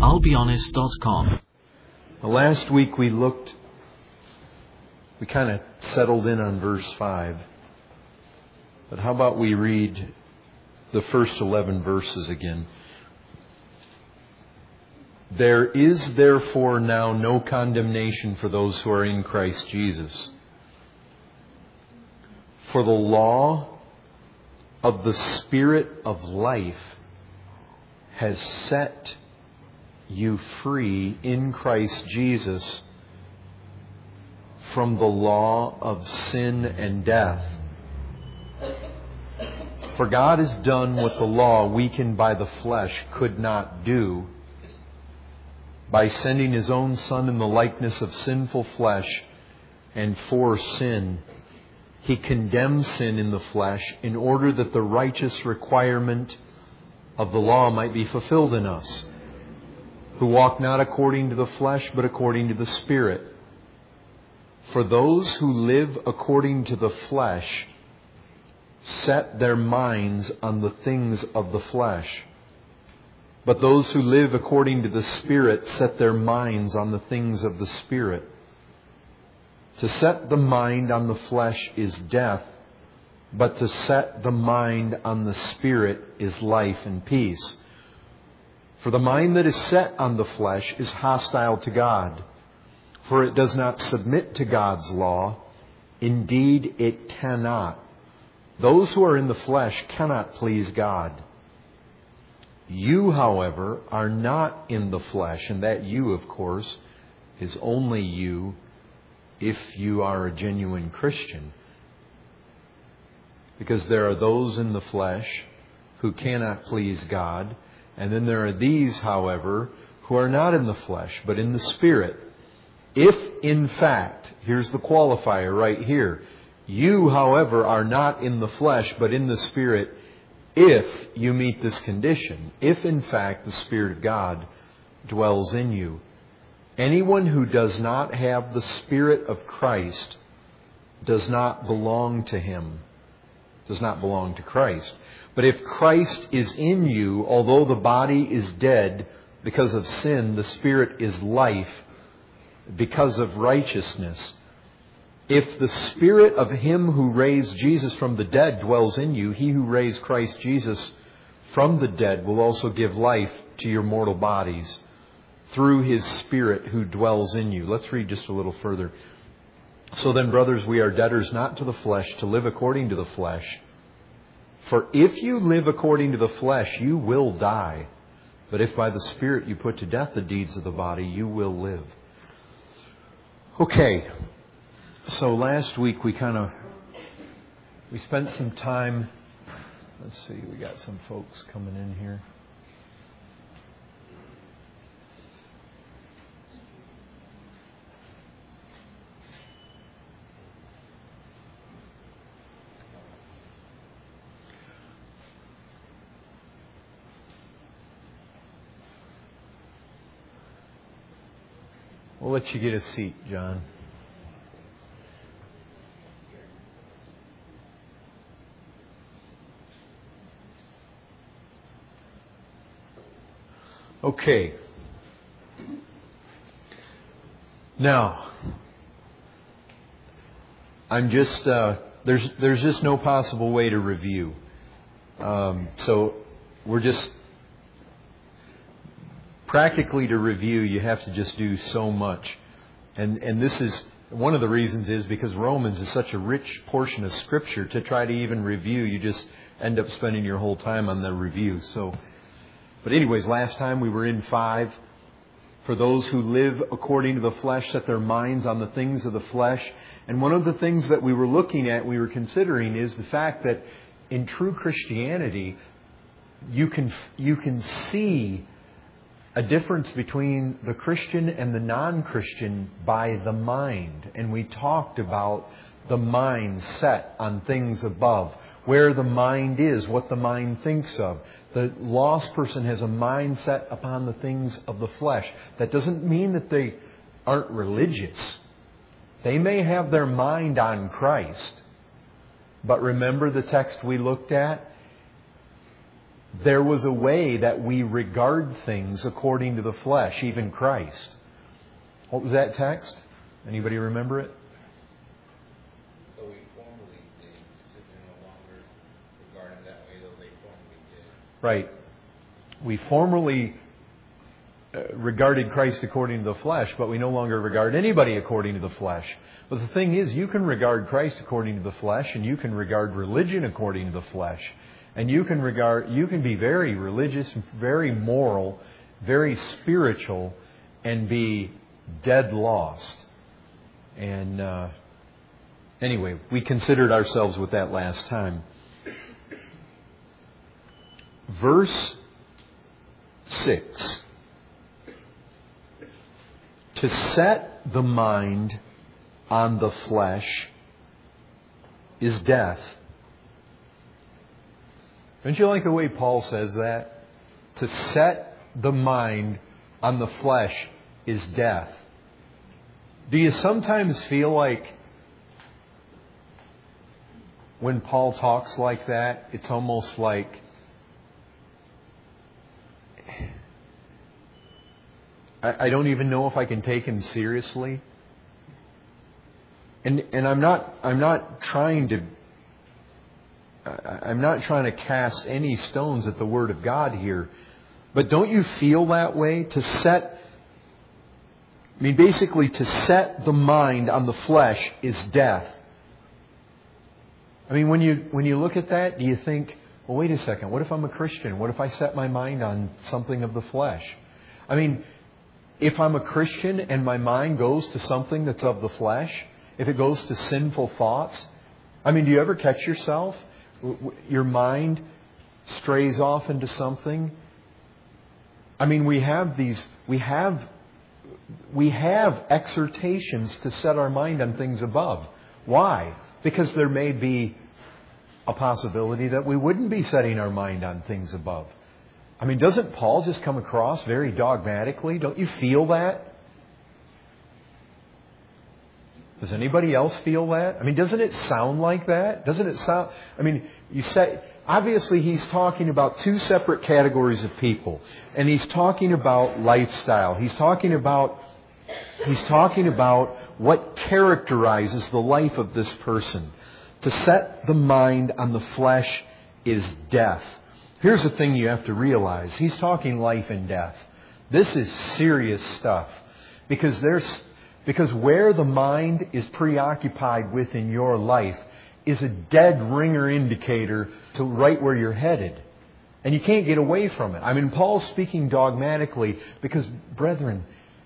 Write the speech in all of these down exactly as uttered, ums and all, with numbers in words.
I'll be honest dot com. Last week we looked, we kind of settled in on verse five. But how about we read the first eleven verses again? There is therefore now no condemnation for those who are in Christ Jesus. For the law of the Spirit of life has set you free in Christ Jesus from the law of sin and death. For God has done what the law, weakened by the flesh, could not do, by sending His own Son in the likeness of sinful flesh, and for sin. He condemned sin in the flesh in order that the righteous requirement of the law might be fulfilled in us, who walk not according to the flesh, but according to the Spirit. For those who live according to the flesh set their minds on the things of the flesh. But those who live according to the Spirit set their minds on the things of the Spirit. To set the mind on the flesh is death, but to set the mind on the Spirit is life and peace. For the mind that is set on the flesh is hostile to God, for it does not submit to God's law. Indeed, it cannot. Those who are in the flesh cannot please God. You, however, are not in the flesh, and that you, of course, is only you if you are a genuine Christian. Because there are those in the flesh who cannot please God, and then there are these, however, who are not in the flesh, but in the Spirit. If, in fact, here's the qualifier right here, you, however, are not in the flesh, but in the Spirit, if you meet this condition, if, in fact, the Spirit of God dwells in you. Anyone who does not have the Spirit of Christ does not belong to Him, does not belong to Christ. But if Christ is in you, although the body is dead because of sin, the Spirit is life because of righteousness. If the Spirit of Him who raised Jesus from the dead dwells in you, He who raised Christ Jesus from the dead will also give life to your mortal bodies through His Spirit who dwells in you. Let's read just a little further. So then, brothers, we are debtors not to the flesh, to live according to the flesh. For if you live according to the flesh, you will die. But if by the Spirit you put to death the deeds of the body, you will live. Okay. So last week we kind of, we spent some time, let's see, we got some folks coming in here. We'll let you get a seat, John. Okay. Now, I'm just, uh, there's there's just no possible way to review. Um, so we're just, practically to review, you have to just do so much. And and this is, one of the reasons is because Romans is such a rich portion of Scripture. To try to even review, you just end up spending your whole time on the review. So, but anyways, last time we were in five. For those who live according to the flesh, set their minds on the things of the flesh. And one of the things that we were looking at, we were considering, is the fact that in true Christianity, you can you can see a difference between the Christian and the non-Christian by the mind. And we talked about the mind set on things above, where the mind is, what the mind thinks of. The lost person has a mind set upon the things of the flesh. That doesn't mean that they aren't religious. They may have their mind on Christ. But remember the text we looked at? there was a way that we regard things according to the flesh, even Christ. What was that text? Anybody remember it? Though we formerly did, they no longer regard him that way, though they formerly did. Right. We formerly uh, regarded Christ according to the flesh, but we no longer regard anybody according to the flesh. But the thing is, you can regard Christ according to the flesh, and you can regard religion according to the flesh. And you can regard, you can be very religious, very moral, very spiritual, and be dead lost. And uh, anyway, we considered ourselves with that last time. Verse six. To set the mind on the flesh is death. Don't you like the way Paul says that? To set the mind on the flesh is death. Do you sometimes feel like when Paul talks like that, it's almost like I, I don't even know if I can take him seriously? And and I'm not I'm not trying to I'm not trying to cast any stones at the Word of God here. But don't you feel that way? To set, I mean, basically to set the mind on the flesh is death. I mean, when you when you look at that, do you think, well, wait a second, what if I'm a Christian? What if I set my mind on something of the flesh? I mean, if I'm a Christian and my mind goes to something that's of the flesh, if it goes to sinful thoughts, I mean, do you ever catch yourself? Your mind strays off into something. I mean, we have these, we have, we have exhortations to set our mind on things above. Why? Because there may be a possibility that we wouldn't be setting our mind on things above. I mean, doesn't Paul just come across very dogmatically? Don't you feel that? Does anybody else feel that? I mean, doesn't it sound like that? Doesn't it sound... I mean, you say... Obviously, he's talking about two separate categories of people. And he's talking about lifestyle. He's talking about... He's talking about what characterizes the life of this person. To set the mind on the flesh is death. Here's the thing you have to realize. He's talking life and death. This is serious stuff. Because there's... Because where the mind is preoccupied with in your life is a dead ringer indicator to right where you're headed. And you can't get away from it. I mean, Paul's speaking dogmatically because, brethren,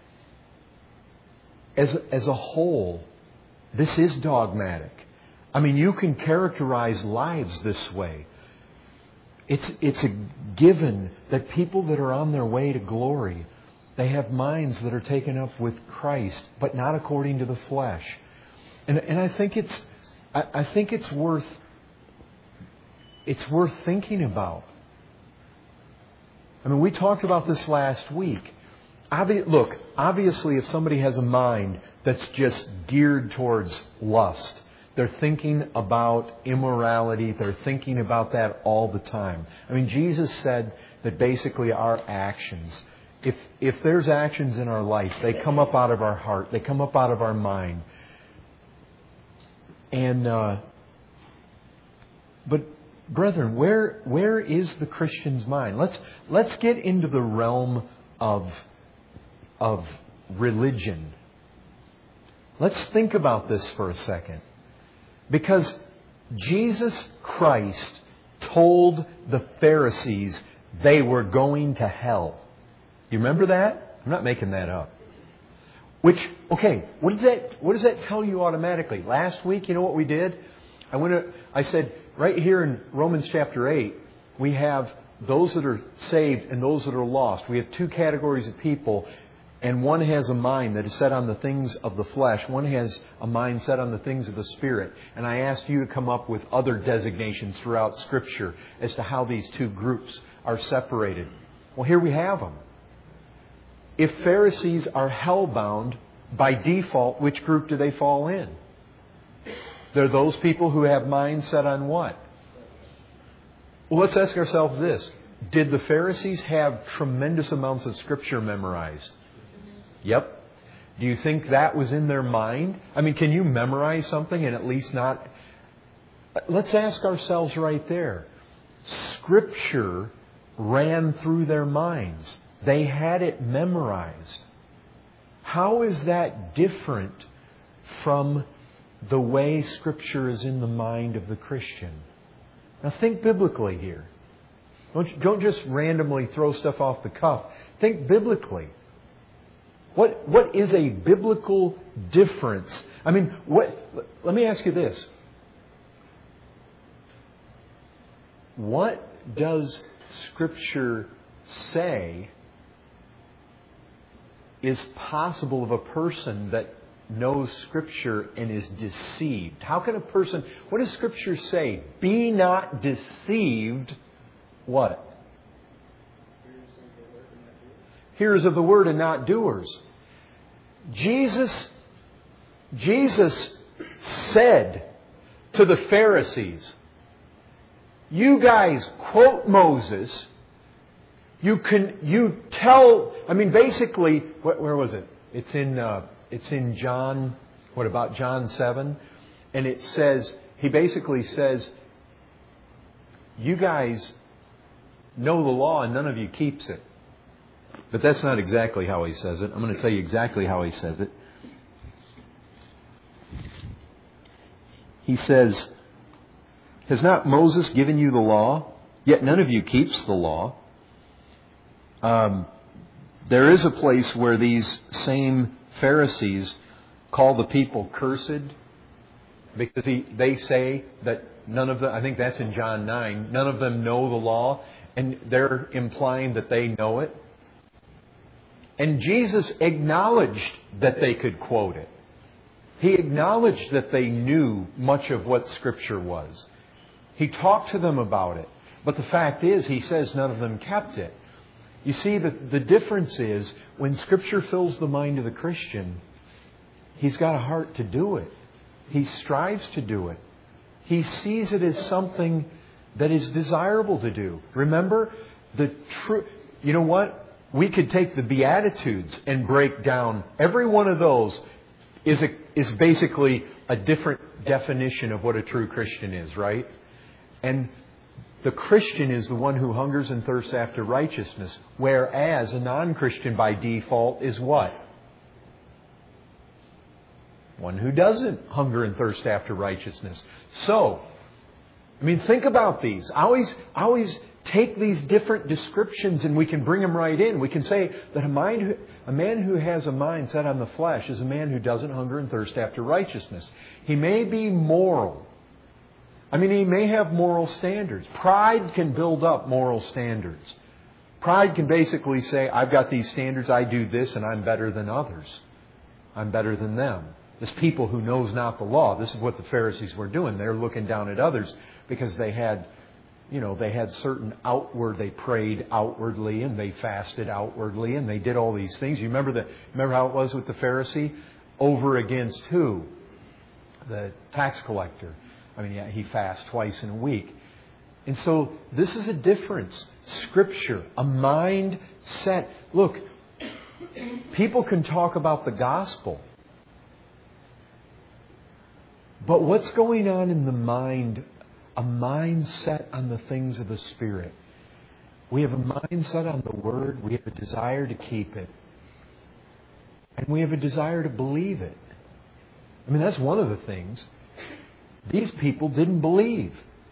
as, as a whole, this is dogmatic. I mean, you can characterize lives this way. It's, it's a given that people that are on their way to glory, they have minds that are taken up with Christ, but not according to the flesh. And and I think it's I, I think it's worth it's worth thinking about. I mean, we talked about this last week. Obvi- look, obviously, if somebody has a mind that's just geared towards lust, they're thinking about immorality. They're thinking about that all the time. I mean, Jesus said that basically our actions, If if there's actions in our life, they come up out of our heart. They come up out of our mind. And uh, but brethren, where where is the Christian's mind? Let's let's get into the realm of of religion. Let's think about this for a second, because Jesus Christ told the Pharisees they were going to hell. You remember that? I'm not making that up. Which, okay, what does that what does that tell you automatically? Last week, you know what we did? I went to, I said, right here in Romans chapter eight, we have those that are saved and those that are lost. We have two categories of people, and one has a mind that is set on the things of the flesh. One has a mind set on the things of the Spirit. And I asked you to come up with other designations throughout Scripture as to how these two groups are separated. Well, here we have them. If Pharisees are hellbound, by default, which group do they fall in? They're those people who have minds set on what? Well, let's ask ourselves this. Did the Pharisees have tremendous amounts of Scripture memorized? Yep. Do you think that was in their mind? I mean, can you memorize something and at least not... Let's ask ourselves right there. Scripture ran through their minds. They had it memorized. How is that different from the way Scripture is in the mind of the Christian? Now think biblically here. Don't, don't just randomly throw stuff off the cuff. Think biblically. What, what is a biblical difference? I mean, what, let me ask you this. What does Scripture say is possible of a person that knows Scripture and is deceived? How can a person... What does Scripture say? Be not deceived. What? Hearers of the Word and not doers. Jesus, Jesus said to the Pharisees, you guys quote Moses. You can you tell. I mean, basically, where, where was it? It's in uh, it's in John. What about John seven? And it says he basically says, you guys know the law and none of you keeps it. But that's not exactly how he says it. I'm going to tell you exactly how he says it. He says, has not Moses given you the law? Yet none of you keeps the law. Um, there is a place where these same Pharisees call the people cursed because he, they say that none of them, I think that's in John nine, none of them know the law, and they're implying that they know it. And Jesus acknowledged that they could quote it. He acknowledged that they knew much of what Scripture was. He talked to them about it. But the fact is, he says none of them kept it. You see, the, the difference is, when Scripture fills the mind of the Christian, he's got a heart to do it. He strives to do it. He sees it as something that is desirable to do. Remember, the true... You know what? We could take the Beatitudes and break down. Every one of those is a, is basically a different definition of what a true Christian is, right? And the Christian is the one who hungers and thirsts after righteousness, whereas a non-Christian by default is what? One who doesn't hunger and thirst after righteousness. So, I mean, think about these. I always, I always take these different descriptions and we can bring them right in. We can say that a, mind who, a man who has a mind set on the flesh is a man who doesn't hunger and thirst after righteousness. He may be moral. I mean, he may have moral standards. Pride can build up moral standards. Pride can basically say, I've got these standards, I do this, and I'm better than others. I'm better than them. This people who knows not the law. This is what the Pharisees were doing. They're looking down at others because they had, you know, they had certain outward, they prayed outwardly and they fasted outwardly and they did all these things. You remember the, remember how it was with the Pharisee? Over against who? The tax collector. I mean, yeah, he fasts twice in a week. And so this is a difference. Scripture, a mind set. Look, people can talk about the gospel. But what's going on in the mind? A mind set on the things of the Spirit. We have a mind set on the Word. We have a desire to keep it. And we have a desire to believe it. I mean, that's one of the things. These people didn't believe.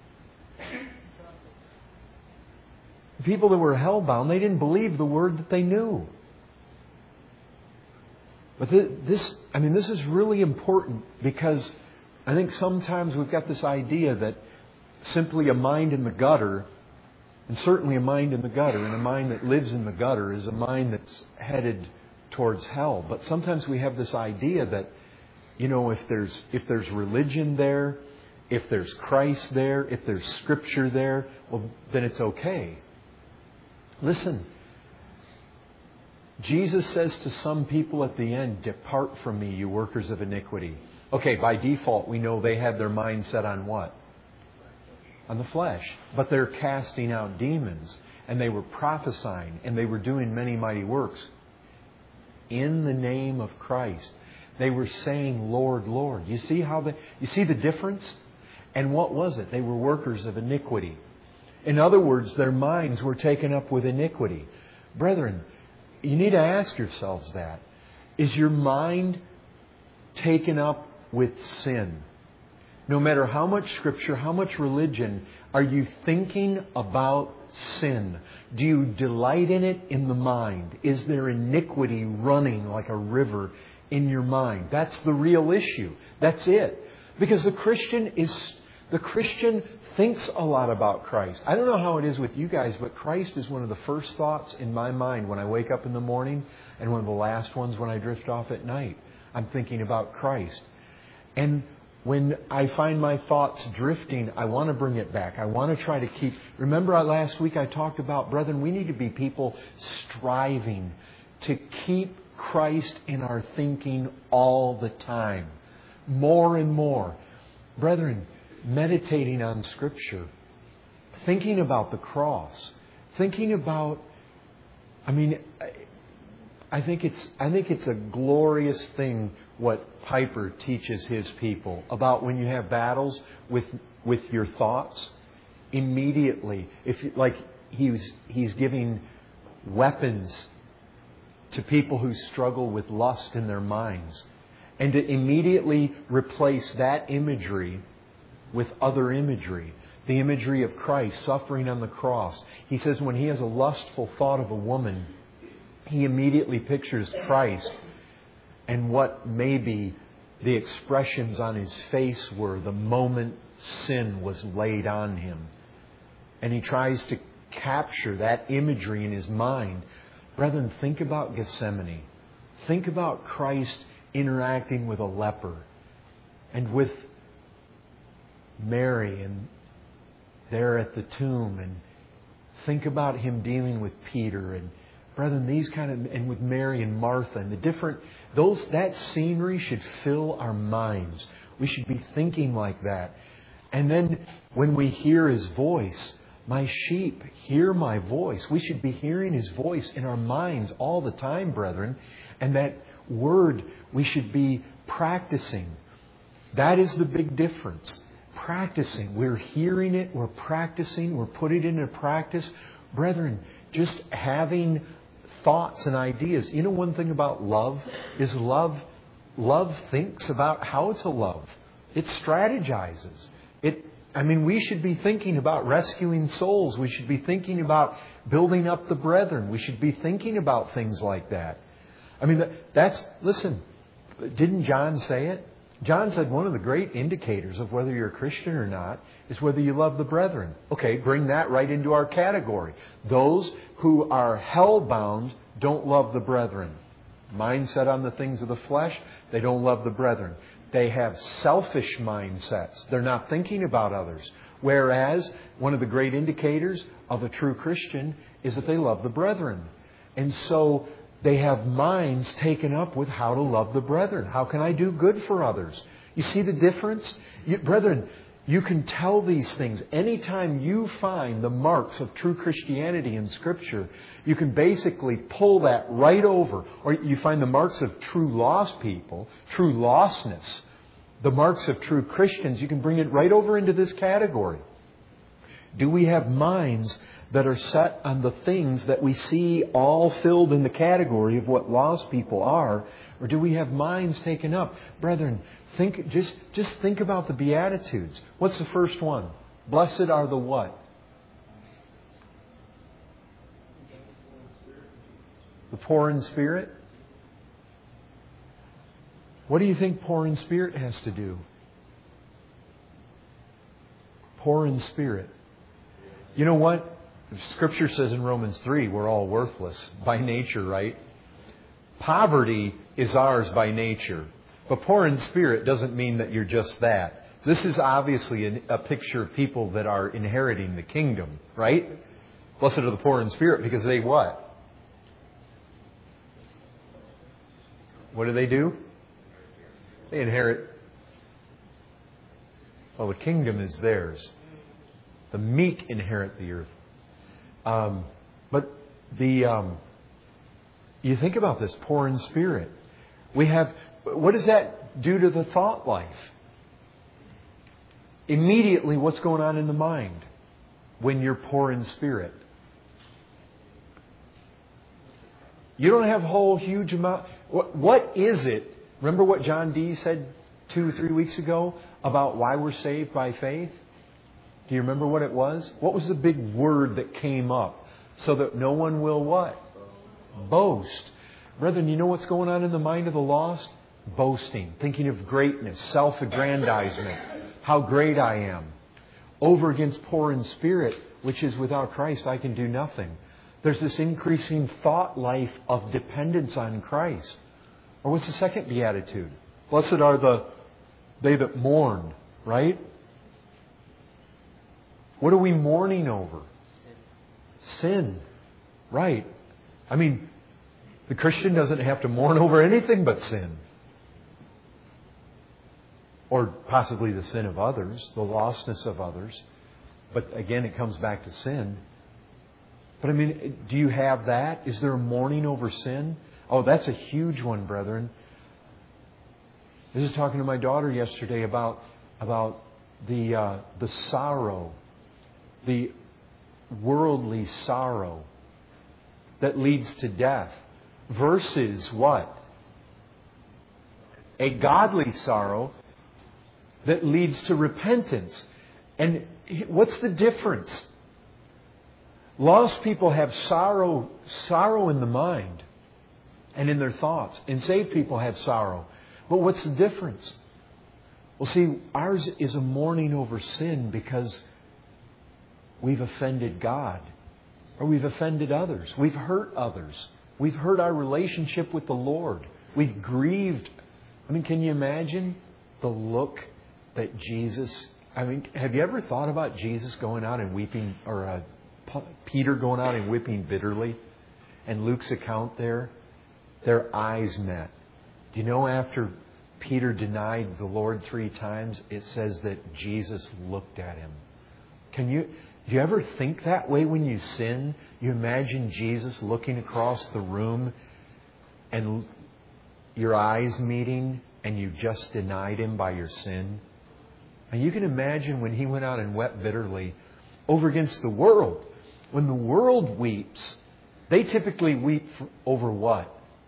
The people that were hellbound, they didn't believe the Word that they knew. But this, I mean, this is really important because I think sometimes we've got this idea that simply a mind in the gutter, and certainly a mind in the gutter, and a mind that lives in the gutter is a mind that's headed towards hell. But sometimes we have this idea that, you know, if there's if there's religion there, if there's Christ there, if there's Scripture there, well, then it's okay. Listen, Jesus says to some people at the end, depart from me, you workers of iniquity. Okay, by default, we know they had their mind set on what? on the flesh. But they're casting out demons, and they were prophesying, and they were doing many mighty works in the name of Christ. They were saying, Lord, Lord. You see how the, you see the difference? And what was it? They were workers of iniquity. In other words, their minds were taken up with iniquity. Brethren, you need to ask yourselves that. Is your mind taken up with sin? No matter how much Scripture, how much religion, are you thinking about sin? Do you delight in it in the mind? Is there iniquity running like a river in your mind? That's the real issue. That's it. Because the Christian is, the Christian thinks a lot about Christ. I don't know how it is with you guys, but Christ is one of the first thoughts in my mind when I wake up in the morning, and one of the last ones when I drift off at night. I'm thinking about Christ. And when I find my thoughts drifting, I want to bring it back. I want to try to keep... Remember last week I talked about, brethren, we need to be people striving to keep Christ in our thinking all the time. More and more. Brethren, meditating on Scripture, thinking about the cross, thinking about... I mean... I think it's I think it's a glorious thing what Piper teaches his people about when you have battles with with your thoughts. Immediately, if you, like he's he's giving weapons to people who struggle with lust in their minds, and to immediately replace that imagery with other imagery. The imagery of Christ suffering on the cross. He says when he has a lustful thought of a woman, he immediately pictures Christ and what maybe the expressions on His face were the moment sin was laid on Him. And he tries to capture that imagery in his mind. Brethren, think about Gethsemane. Think about Christ interacting with a leper and with Mary and there at the tomb. And think about Him dealing with Peter and brethren, these kind of, and with Mary and Martha and the different, those, that scenery should fill our minds. We should be thinking like that. And then when we hear His voice, my sheep hear my voice. We should be hearing His voice in our minds all the time, brethren. And that word we should be practicing. That is the big difference. Practicing. We're hearing it. We're practicing. We're putting it into practice. Brethren, just having thoughts and ideas. You know, one thing about love is love, love thinks about how to love. It strategizes. It, I mean, we should be thinking about rescuing souls. We should be thinking about building up the brethren. We should be thinking about things like that. I mean, that's, listen, didn't John say it? John said one of the great indicators of whether you're a Christian or not is whether you love the brethren. Okay, bring that right into our category. Those who are hell-bound don't love the brethren. Mindset on the things of the flesh, they don't love the brethren. They have selfish mindsets. They're not thinking about others. Whereas, one of the great indicators of a true Christian is that they love the brethren. And so, they have minds taken up with how to love the brethren. How can I do good for others? You see the difference? You, brethren, you can tell these things. Anytime you find the marks of true Christianity in Scripture, you can basically pull that right over. Or you find the marks of true lost people, true lostness, the marks of true Christians, you can bring it right over into this category. Do we have minds that are set on the things that we see all filled in the category of what lost people are? Or do we have minds taken up? Brethren, think just, just think about the Beatitudes. What's the first one? Blessed are the what? The poor in spirit? What do you think poor in spirit has to do? Poor in spirit. You know what? Scripture says in Romans three, we're all worthless by nature, right? Poverty is ours by nature. But poor in spirit doesn't mean that you're just that. This is obviously a, a picture of people that are inheriting the kingdom, right? Blessed are the poor in spirit because they what? What do they do? They inherit. Well, the kingdom is theirs. The meek inherit the earth. Um, but the um, you think about this, poor in spirit. We have, what does that do to the thought life? Immediately, what's going on in the mind when you're poor in spirit? You don't have a whole huge amount. What, what is it? Remember what John D. said two or three weeks ago about why we're saved by faith? Do you remember what it was? What was the big word that came up? So that no one will what? Boast. Brethren, you know what's going on in the mind of the lost? Boasting. Thinking of greatness. Self-aggrandizement. How great I am. Over against poor in spirit, which is without Christ I can do nothing. There's this increasing thought life of dependence on Christ. Or what's the second beatitude? Blessed are the they that mourn, right? What are we mourning over? Sin. Right. I mean, the Christian doesn't have to mourn over anything but sin. Or possibly the sin of others, the lostness of others. But again, it comes back to sin. But I mean, do you have that? Is there a mourning over sin? Oh, that's a huge one, brethren. I was talking to my daughter yesterday about about the uh, the sorrow, the worldly sorrow that leads to death, versus what? A godly sorrow that leads to repentance. And what's the difference? Lost people have sorrow, sorrow in the mind and in their thoughts. And saved people have sorrow. But what's the difference? Well, see, ours is a mourning over sin because we've offended God. Or we've offended others. We've hurt others. We've hurt our relationship with the Lord. We've grieved. I mean, can you imagine the look that Jesus... I mean, have you ever thought about Jesus going out and weeping, or uh, Peter going out and weeping bitterly? And Luke's account there, their eyes met. Do you know after Peter denied the Lord three times, it says that Jesus looked at him. Can you, do you ever think that way when you sin? You imagine Jesus looking across the room and your eyes meeting and you just denied Him by your sin? And you can imagine when He went out and wept bitterly over against the world. When the world weeps, they typically weep over what?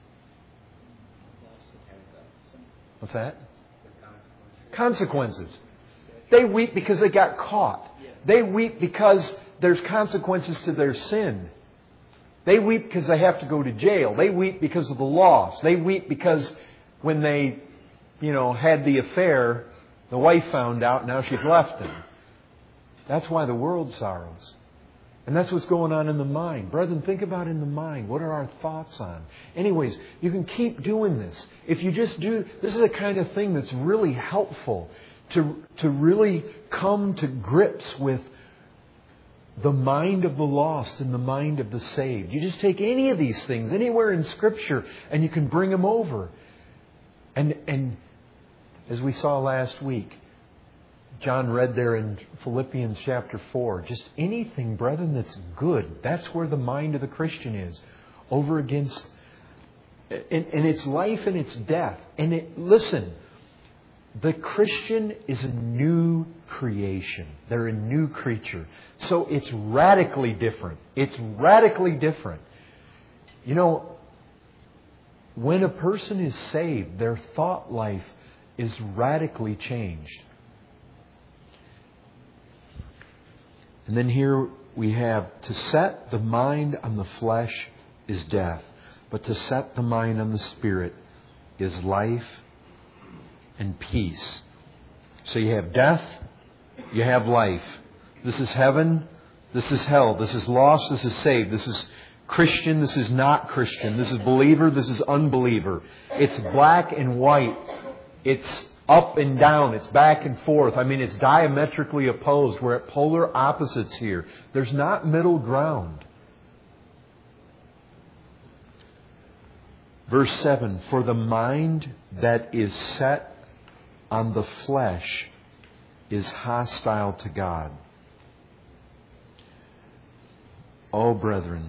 What's that? Consequences. They weep because they got caught. They weep because there's consequences to their sin. They weep because they have to go to jail. They weep because of the loss. They weep because when they, you know, had the affair, the wife found out, now she's left them. That's why the world sorrows. And that's what's going on in the mind. Brethren, think about in the mind. What are our thoughts on? Anyways, you can keep doing this. If you just do, this is the kind of thing that's really helpful to, to really come to grips with the mind of the lost and the mind of the saved. You just take any of these things, anywhere in Scripture, and you can bring them over. And, and as we saw last week, John read there in Philippians chapter four, just anything, brethren, that's good. That's where the mind of the Christian is. Over against, and, and it's life and it's death. And it, listen, the Christian is a new creation. They're a new creature. So it's radically different. It's radically different. You know, when a person is saved, their thought life is radically changed. And then here we have, to set the mind on the flesh is death, but to set the mind on the Spirit is life and peace. So you have death, you have life. This is heaven, this is hell, this is lost, this is saved, this is Christian, this is not Christian, this is believer, this is unbeliever. It's black and white. It's up and down. It's back and forth. I mean, it's diametrically opposed. We're at polar opposites here. There's not middle ground. Verse seven, for the mind that is set on the flesh is hostile to God. Oh, brethren,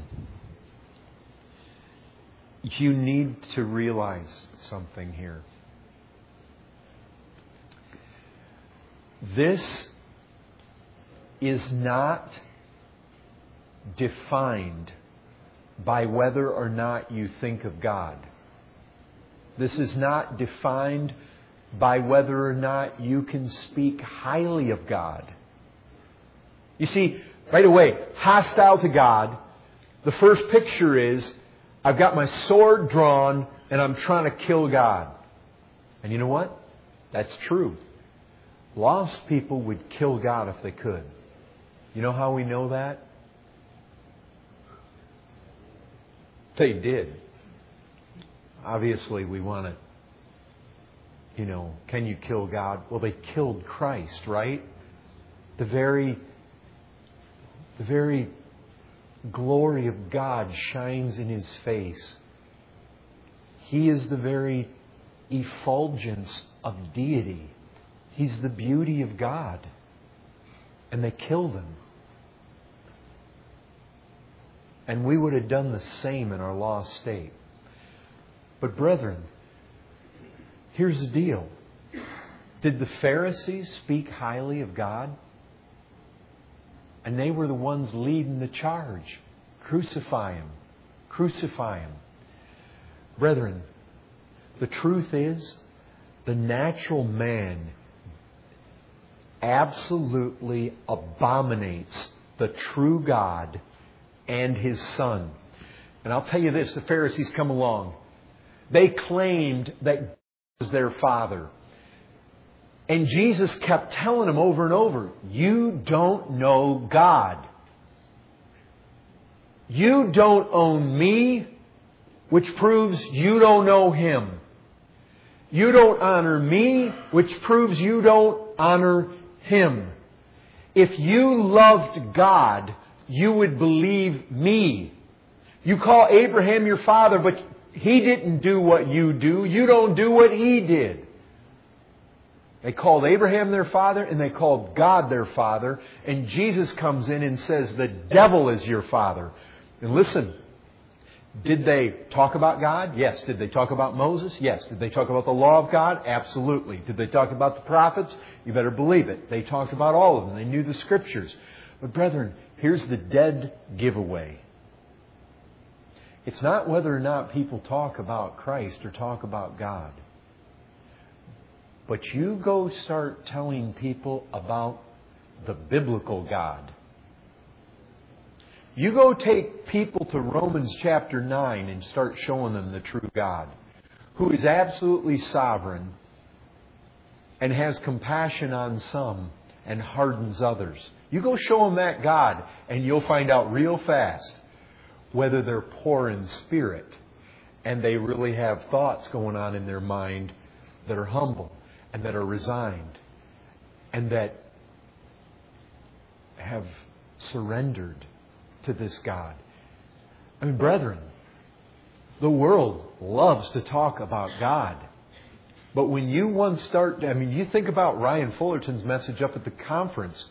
you need to realize something here. This is not defined by whether or not you think of God. This is not defined by whether or not you can speak highly of God. You see, right away, hostile to God, the first picture is, I've got my sword drawn and I'm trying to kill God. And you know what? That's true. Lost people would kill God if they could. You know how we know that? They did. Obviously, we want to, you know, can you kill God? Well, they killed Christ, right? The very, the very glory of God shines in His face. He is the very effulgence of deity. He's the beauty of God. And they killed Him. And we would have done the same in our lost state. But brethren, here's the deal. Did the Pharisees speak highly of God? And they were the ones leading the charge. Crucify Him. Crucify Him. Brethren, the truth is, the natural man absolutely abominates the true God and His Son. And I'll tell you this, the Pharisees come along. They claimed that God was their Father. And Jesus kept telling them over and over, you don't know God. You don't own me, which proves you don't know Him. You don't honor me, which proves you don't honor Him. If you loved God, you would believe me. You call Abraham your father, but he didn't do what you do. You don't do what he did. They called Abraham their father and they called God their father. And Jesus comes in and says, the devil is your father. And listen, did they talk about God? Yes. Did they talk about Moses? Yes. Did they talk about the law of God? Absolutely. Did they talk about the prophets? You better believe it. They talked about all of them. They knew the Scriptures. But brethren, here's the dead giveaway. It's not whether or not people talk about Christ or talk about God. But you go start telling people about the biblical God. You go take people to Romans chapter nine and start showing them the true God, who is absolutely sovereign and has compassion on some and hardens others. You go show them that God and you'll find out real fast whether they're poor in spirit and they really have thoughts going on in their mind that are humble and that are resigned and that have surrendered to this God. I mean, brethren, the world loves to talk about God. But when you once start, I mean, you think about Ryan Fullerton's message up at the conference.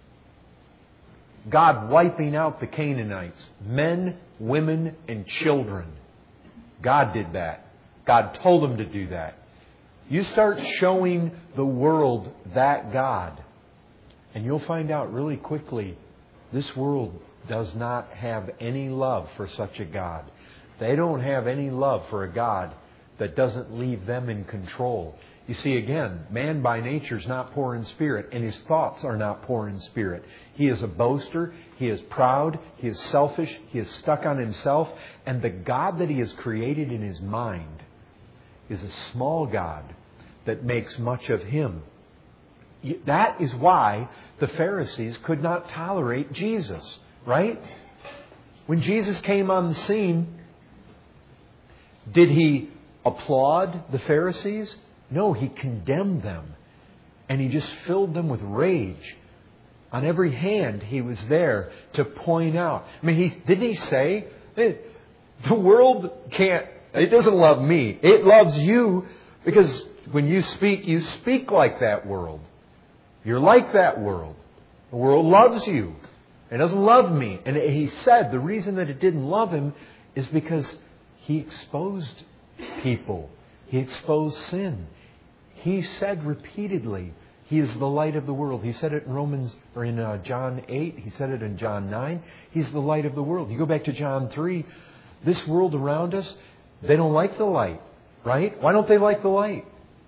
God wiping out the Canaanites, men, women, and children. God did that. God told them to do that. You start showing the world that God, and you'll find out really quickly this world does not have any love for such a God. They don't have any love for a God that doesn't leave them in control. You see, again, man by nature is not poor in spirit, and his thoughts are not poor in spirit. He is a boaster. He is proud. He is selfish. He is stuck on himself. And the God that he has created in his mind is a small God that makes much of him. That is why the Pharisees could not tolerate Jesus, right? When Jesus came on the scene, did he applaud the Pharisees? No, he condemned them. And he just filled them with rage. On every hand, he was there to point out. I mean, he didn't he say, hey, the world can't, it doesn't love me. It loves you because when you speak, you speak like that world. You're like that world. The world loves you. It doesn't love me. And he said the reason that it didn't love him is because he exposed people. He exposed sin. He said repeatedly, He is the light of the world. He said it in Romans, or in uh, John eight. He said it in John nine. He's the light of the world. You go back to John three. This world around us, they don't like the light. Right? Why don't they like the light?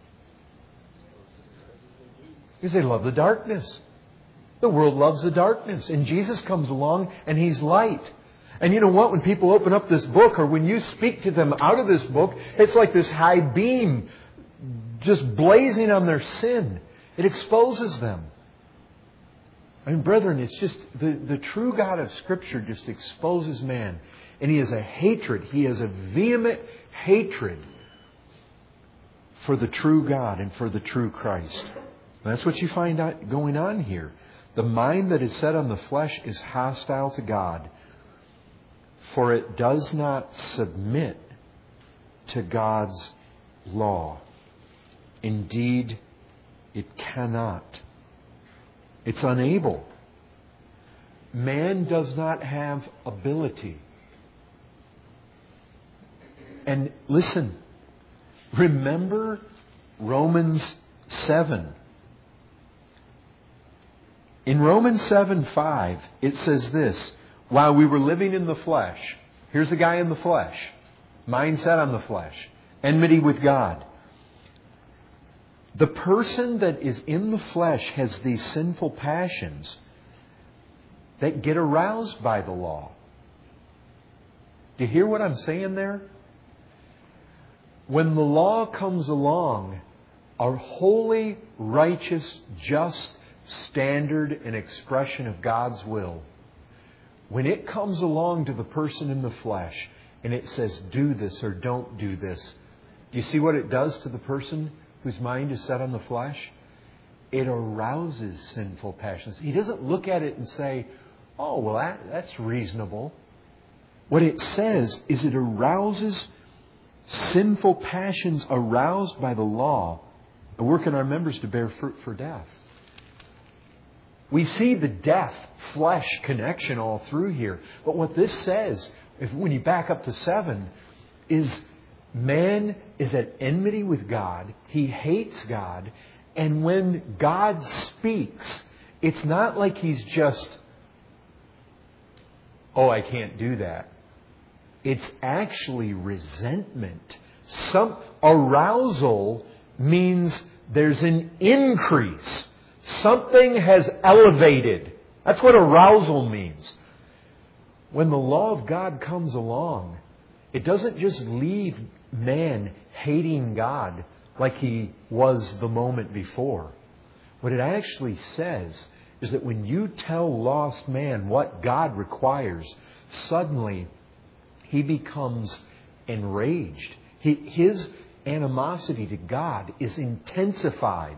Because they love the darkness. The world loves the darkness. And Jesus comes along and He's light. And you know what? When people open up this book, or when you speak to them out of this book, it's like this high beam just blazing on their sin. It exposes them. I mean, brethren, it's just the, the true God of Scripture just exposes man. And He has a hatred. He has a vehement hatred for the true God and for the true Christ. And that's what you find out going on here. The mind that is set on the flesh is hostile to God, for it does not submit to God's law. Indeed, it cannot. It's unable. Man does not have ability. And listen, remember Romans seven. In Romans seven five, it says this: while we were living in the flesh, here's a guy in the flesh, mindset on the flesh, enmity with God. The person that is in the flesh has these sinful passions that get aroused by the law. Do you hear what I'm saying there? When the law comes along, our holy, righteous, just standard and expression of God's will, when it comes along to the person in the flesh and it says, do this or don't do this, do you see what it does to the person whose mind is set on the flesh? It arouses sinful passions. He doesn't look at it and say, oh, well, that, that's reasonable. What it says is it arouses sinful passions aroused by the law, and work in our members to bear fruit for death. We see the death-flesh connection all through here. But what this says, if when you back up to seven, is man is at enmity with God. He hates God. And when God speaks, it's not like He's just, oh, I can't do that. It's actually resentment. Some arousal means there's an increase. Something has elevated. That's what arousal means. When the law of God comes along, it doesn't just leave man hating God like he was the moment before. What it actually says is that when you tell lost man what God requires, suddenly he becomes enraged. He, his animosity to God is intensified.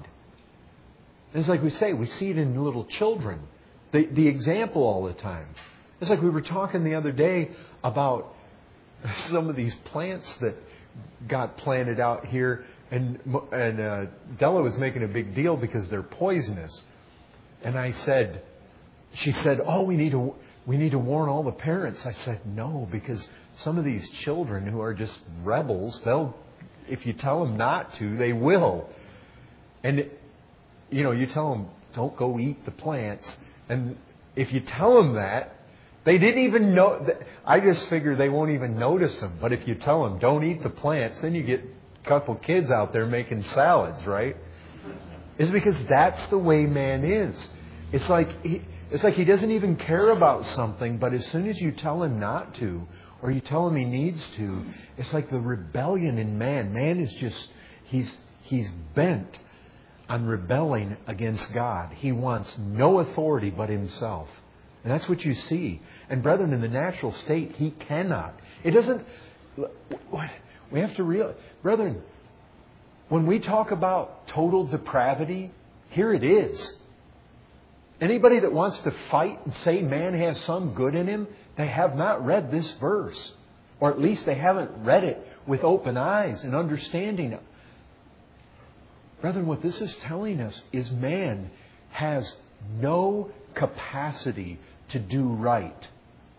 And it's like we say, we see it in little children. The, the example all the time. It's like we were talking the other day about some of these plants that got planted out here. And, and uh, Della was making a big deal because they're poisonous. And I said, she said, oh, we need to... We need to warn all the parents. I said, no, because some of these children who are just rebels, they'll, if you tell them not to, they will. And, you know, you tell them, don't go eat the plants. And if you tell them that, they didn't even know. I just figure they won't even notice them. But if you tell them, don't eat the plants, then you get a couple kids out there making salads, right? It's because that's the way man is. It's like... He, It's like he doesn't even care about something, but as soon as you tell him not to, or you tell him he needs to, it's like the rebellion in man. Man is just, he's he's bent on rebelling against God. He wants no authority but himself. And that's what you see. And brethren, in the natural state, he cannot. It doesn't, what we have to realize, brethren, when we talk about total depravity, here it is. Anybody that wants to fight and say man has some good in him, they have not read this verse. Or at least they haven't read it with open eyes and understanding. Brethren, what this is telling us is man has no capacity to do right.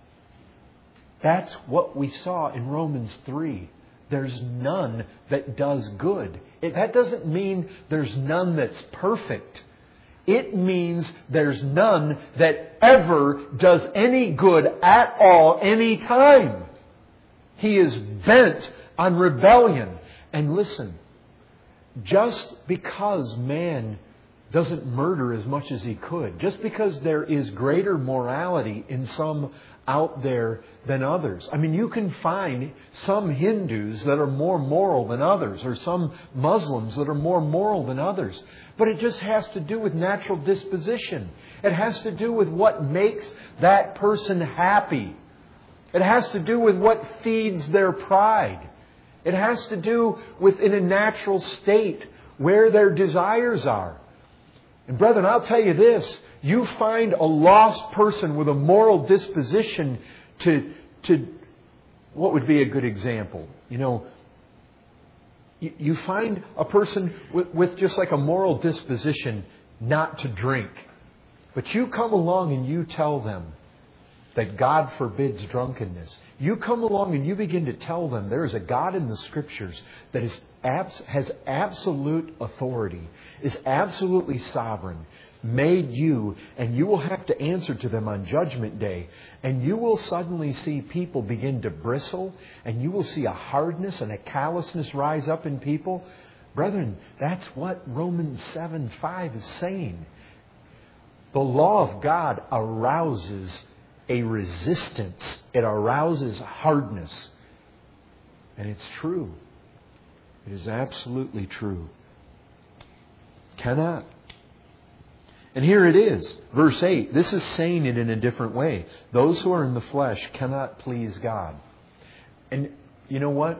That's what we saw in Romans three. There's none that does good. It, that doesn't mean there's none that's perfect. It means there's none that ever does any good at all, any time. He is bent on rebellion. And listen, just because man doesn't murder as much as he could, just because there is greater morality in some out there than others. I mean, you can find some Hindus that are more moral than others, or some Muslims that are more moral than others. But it just has to do with natural disposition. It has to do with what makes that person happy. It has to do with what feeds their pride. It has to do with, in a natural state, where their desires are. And brethren, I'll tell you this. You find a lost person with a moral disposition to, to what would be a good example? You know, you, you find a person with, with just like a moral disposition not to drink. But you come along and you tell them that God forbids drunkenness. You come along and you begin to tell them there is a God in the Scriptures that is abs- has absolute authority, is absolutely sovereign, made you, and you will have to answer to them on Judgment Day. And you will suddenly see people begin to bristle, and you will see a hardness and a callousness rise up in people. Brethren, that's what Romans seven five is saying. The law of God arouses a resistance. It arouses hardness. And it's true. It is absolutely true. Cannot. And here it is, verse eight. This is saying it in a different way. Those who are in the flesh cannot please God. And you know what?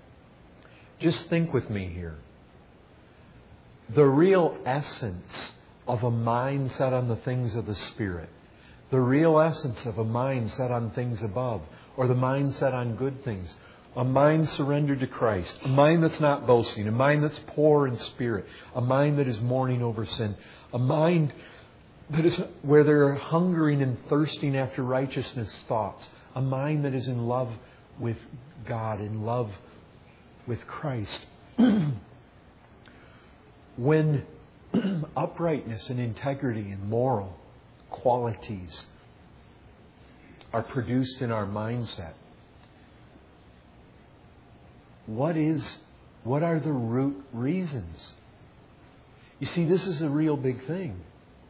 Just think with me here. The real essence of a mind set on the things of the Spirit, the real essence of a mind set on things above, or the mind set on good things, a mind surrendered to Christ, a mind that's not boasting, a mind that's poor in spirit, a mind that is mourning over sin, a mind that is where they're hungering and thirsting after righteousness thoughts, a mind that is in love with God, in love with Christ. When uprightness and integrity and moral qualities are produced in our mindset, what is, what are the root reasons? You see, this is a real big thing.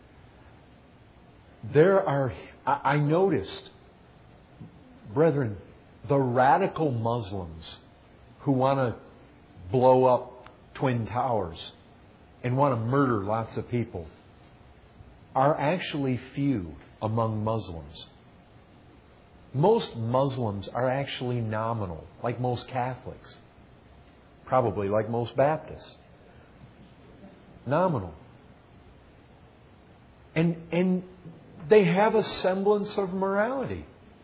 There are, I noticed, brethren, the radical Muslims who want to blow up Twin Towers and want to murder lots of people are actually few among Muslims. Most Muslims are actually nominal, like most Catholics. Probably like most Baptists. Nominal. And, and they have a semblance of morality.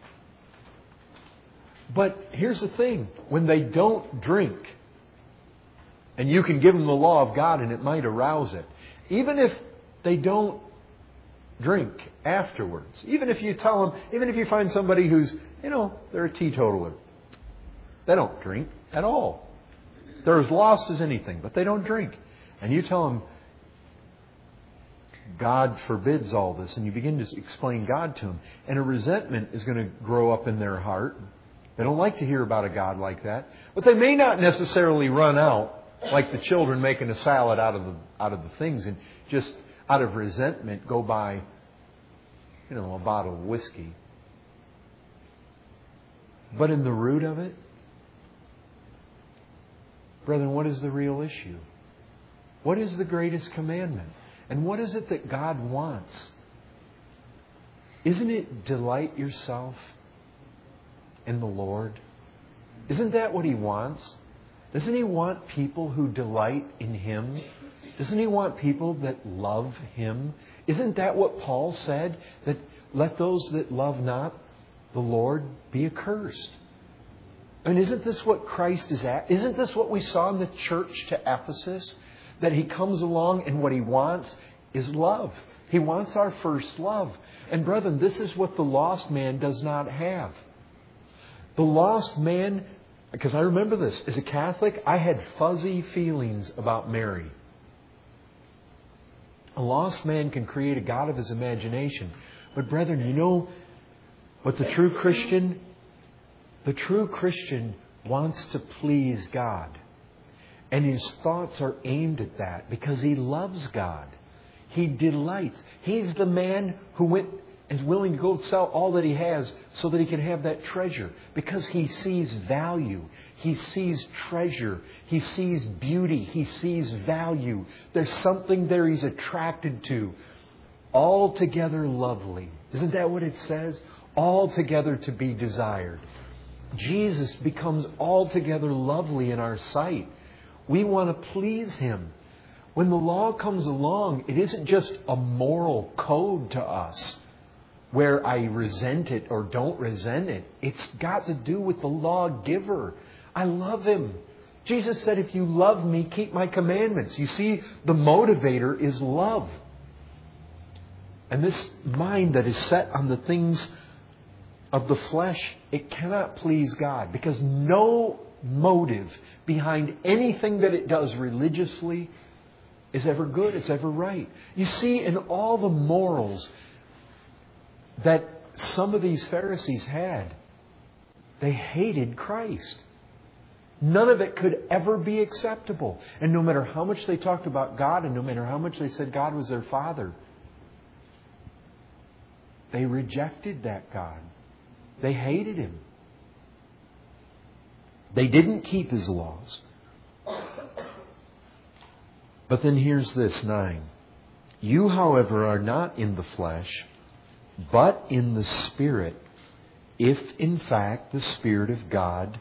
But here's the thing. When they don't drink, and you can give them the law of God and it might arouse it, even if they don't drink afterwards, even if you tell them, even if you find somebody who's, you know, they're a teetotaler, they don't drink at all. They're as lost as anything, but they don't drink. And you tell them, God forbids all this, and you begin to explain God to them, and a resentment is going to grow up in their heart. They don't like to hear about a God like that, but they may not necessarily run out like the children making a salad out of the out of the things, and just out of resentment go buy, you know, a bottle of whiskey. But in the root of it, brethren, what is the real issue? What is the greatest commandment? And what is it that God wants? Isn't it delight yourself in the Lord? Isn't that what He wants? Doesn't He want people who delight in Him? Doesn't He want people that love Him? Isn't that what Paul said? That let those that love not the Lord be accursed. And isn't this what Christ is at? Isn't this what we saw in the church to Ephesus? That He comes along and what He wants is love. He wants our first love. And brethren, this is what the lost man does not have. The lost man, because I remember this, as a Catholic, I had fuzzy feelings about Mary. A lost man can create a god of his imagination. But brethren, you know what the true Christian, the true Christian wants to please God. And his thoughts are aimed at that because he loves God. He delights. He's the man who went is willing to go sell all that he has so that he can have that treasure. Because he sees value. He sees treasure. He sees beauty. He sees value. There's something there he's attracted to. Altogether lovely. Isn't that what it says? Altogether to be desired. Jesus becomes altogether lovely in our sight. We want to please Him. When the law comes along, it isn't just a moral code to us where I resent it or don't resent it. It's got to do with the lawgiver. I love Him. Jesus said, if you love me, keep my commandments. You see, the motivator is love. And this mind that is set on the things of the flesh, it cannot please God. Because no motive behind anything that it does religiously is ever good. It's ever right. You see, in all the morals that some of these Pharisees had, they hated Christ. None of it could ever be acceptable. And no matter how much they talked about God and no matter how much they said God was their Father, they rejected that God. They hated Him. They didn't keep His laws. But then here's this, nine. You, however, are not in the flesh, but in the Spirit, if in fact the Spirit of God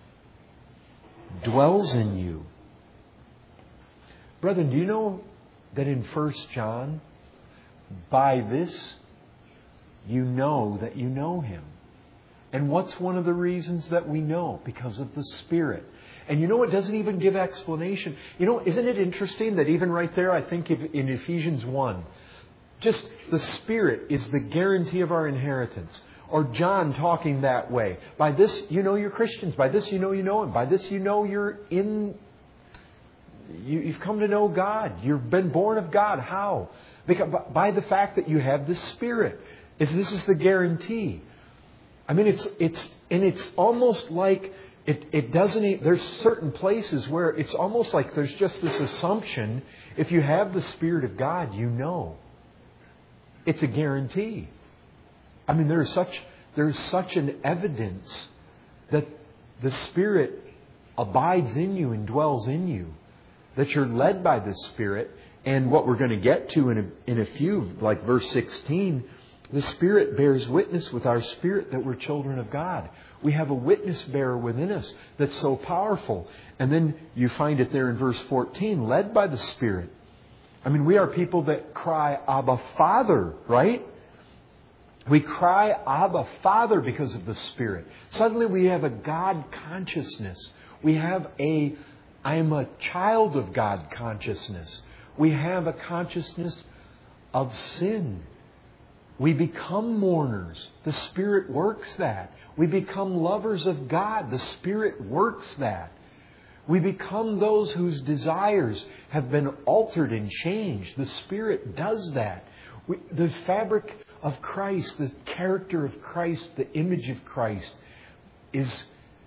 dwells in you. Brethren, do you know that in First John, by this you know that you know Him? And what's one of the reasons that we know? Because of the Spirit. And you know, it doesn't even give explanation. You know, isn't it interesting that even right there, I think in Ephesians one, just the Spirit is the guarantee of our inheritance. Or John talking that way. By this you know you're Christians. By this you know you know Him. By this you know you're in... You, you've come to know God. You've been born of God. How? Because by the fact that you have the Spirit. If this is the guarantee. I mean, it's it's and it's almost like it, it doesn't... There's certain places where it's almost like there's just this assumption. If you have the Spirit of God, you know. It's a guarantee. I mean, there's such there's such an evidence that the Spirit abides in you and dwells in you, that you're led by the Spirit. And what we're going to get to in a, in a few, like verse sixteen, the Spirit bears witness with our spirit that we're children of God. We have a witness bearer within us that's so powerful. And then you find it there in verse fourteen, led by the Spirit. I mean, we are people that cry, Abba, Father, right? We cry, Abba, Father, because of the Spirit. Suddenly we have a God consciousness. We have a, I'm a child of God consciousness. We have a consciousness of sin. We become mourners. The Spirit works that. We become lovers of God. The Spirit works that. We become those whose desires have been altered and changed. The Spirit does that. We, the fabric of Christ, the character of Christ, the image of Christ is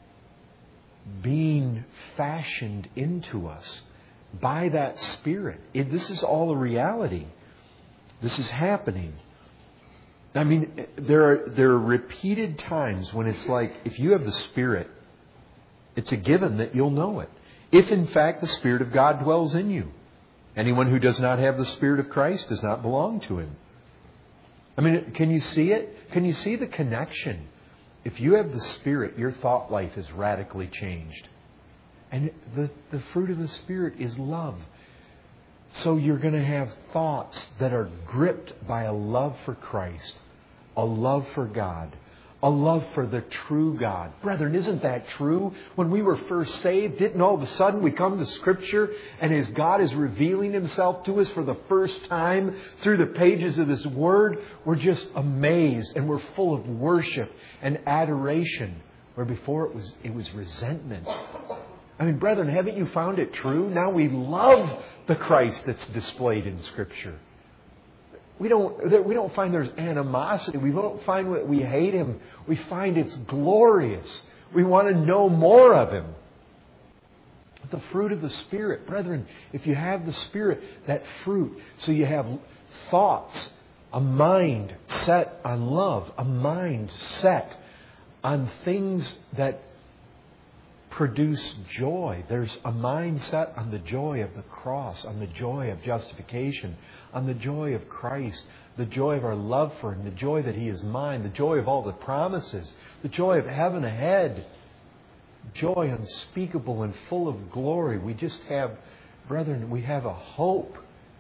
being fashioned into us by that Spirit. It, this is all a reality. This is happening. I mean, there are, there are repeated times when it's like, if you have the Spirit, it's a given that you'll know it. If in fact the Spirit of God dwells in you. Anyone who does not have the Spirit of Christ does not belong to Him. I mean, can you see it? Can you see the connection? If you have the Spirit, your thought life is radically changed. And the, the fruit of the Spirit is love. So you're going to have thoughts that are gripped by a love for Christ, a love for God, A love for the true God. Brethren, isn't that true? When we were first saved, didn't all of a sudden we come to Scripture and as God is revealing Himself to us for the first time through the pages of His Word, we're just amazed and we're full of worship and adoration, where before it was, it was resentment. I mean, brethren, haven't you found it true? Now we love the Christ that's displayed in Scripture. We don't, we don't find there's animosity. We don't find that we hate Him. We find it's glorious. We want to know more of Him. The fruit of the Spirit. Brethren, if you have the Spirit, that fruit, so you have thoughts, a mind set on love, a mind set on things that produce joy. There's a mindset on the joy of the cross, on the joy of justification, on the joy of Christ, the joy of our love for Him, the joy that He is mine, the joy of all the promises, the joy of heaven ahead, joy unspeakable and full of glory. We just have, brethren, we have a hope,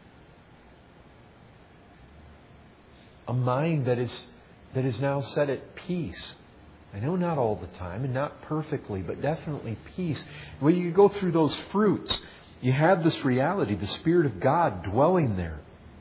a mind that is that is now set at peace. I know not all the time and not perfectly, but definitely peace. When you go through those fruits, you have this reality, the Spirit of God dwelling there.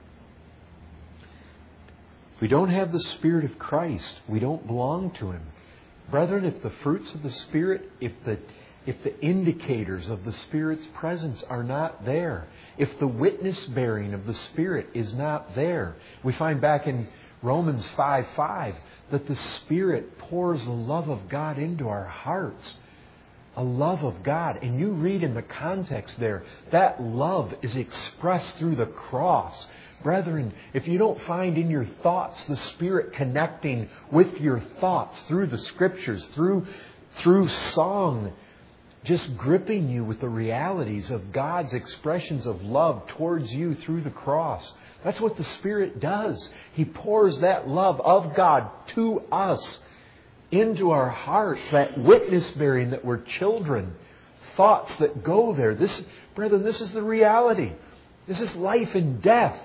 If we don't have the Spirit of Christ, we don't belong to Him. Brethren, if the fruits of the Spirit, if the if the indicators of the Spirit's presence are not there, if the witness bearing of the Spirit is not there, we find back in Romans five five that the Spirit pours the love of God into our hearts. A love of God. And you read in the context there, that love is expressed through the cross. Brethren, if you don't find in your thoughts the Spirit connecting with your thoughts through the Scriptures, through, through song, just gripping you with the realities of God's expressions of love towards you through the cross. That's what the Spirit does. He pours that love of God to us, into our hearts, that witness bearing that we're children, thoughts that go there. This, brethren, this is the reality. This is life and death.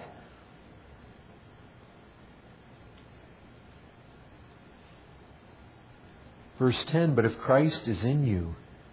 Verse ten, but if Christ is in you.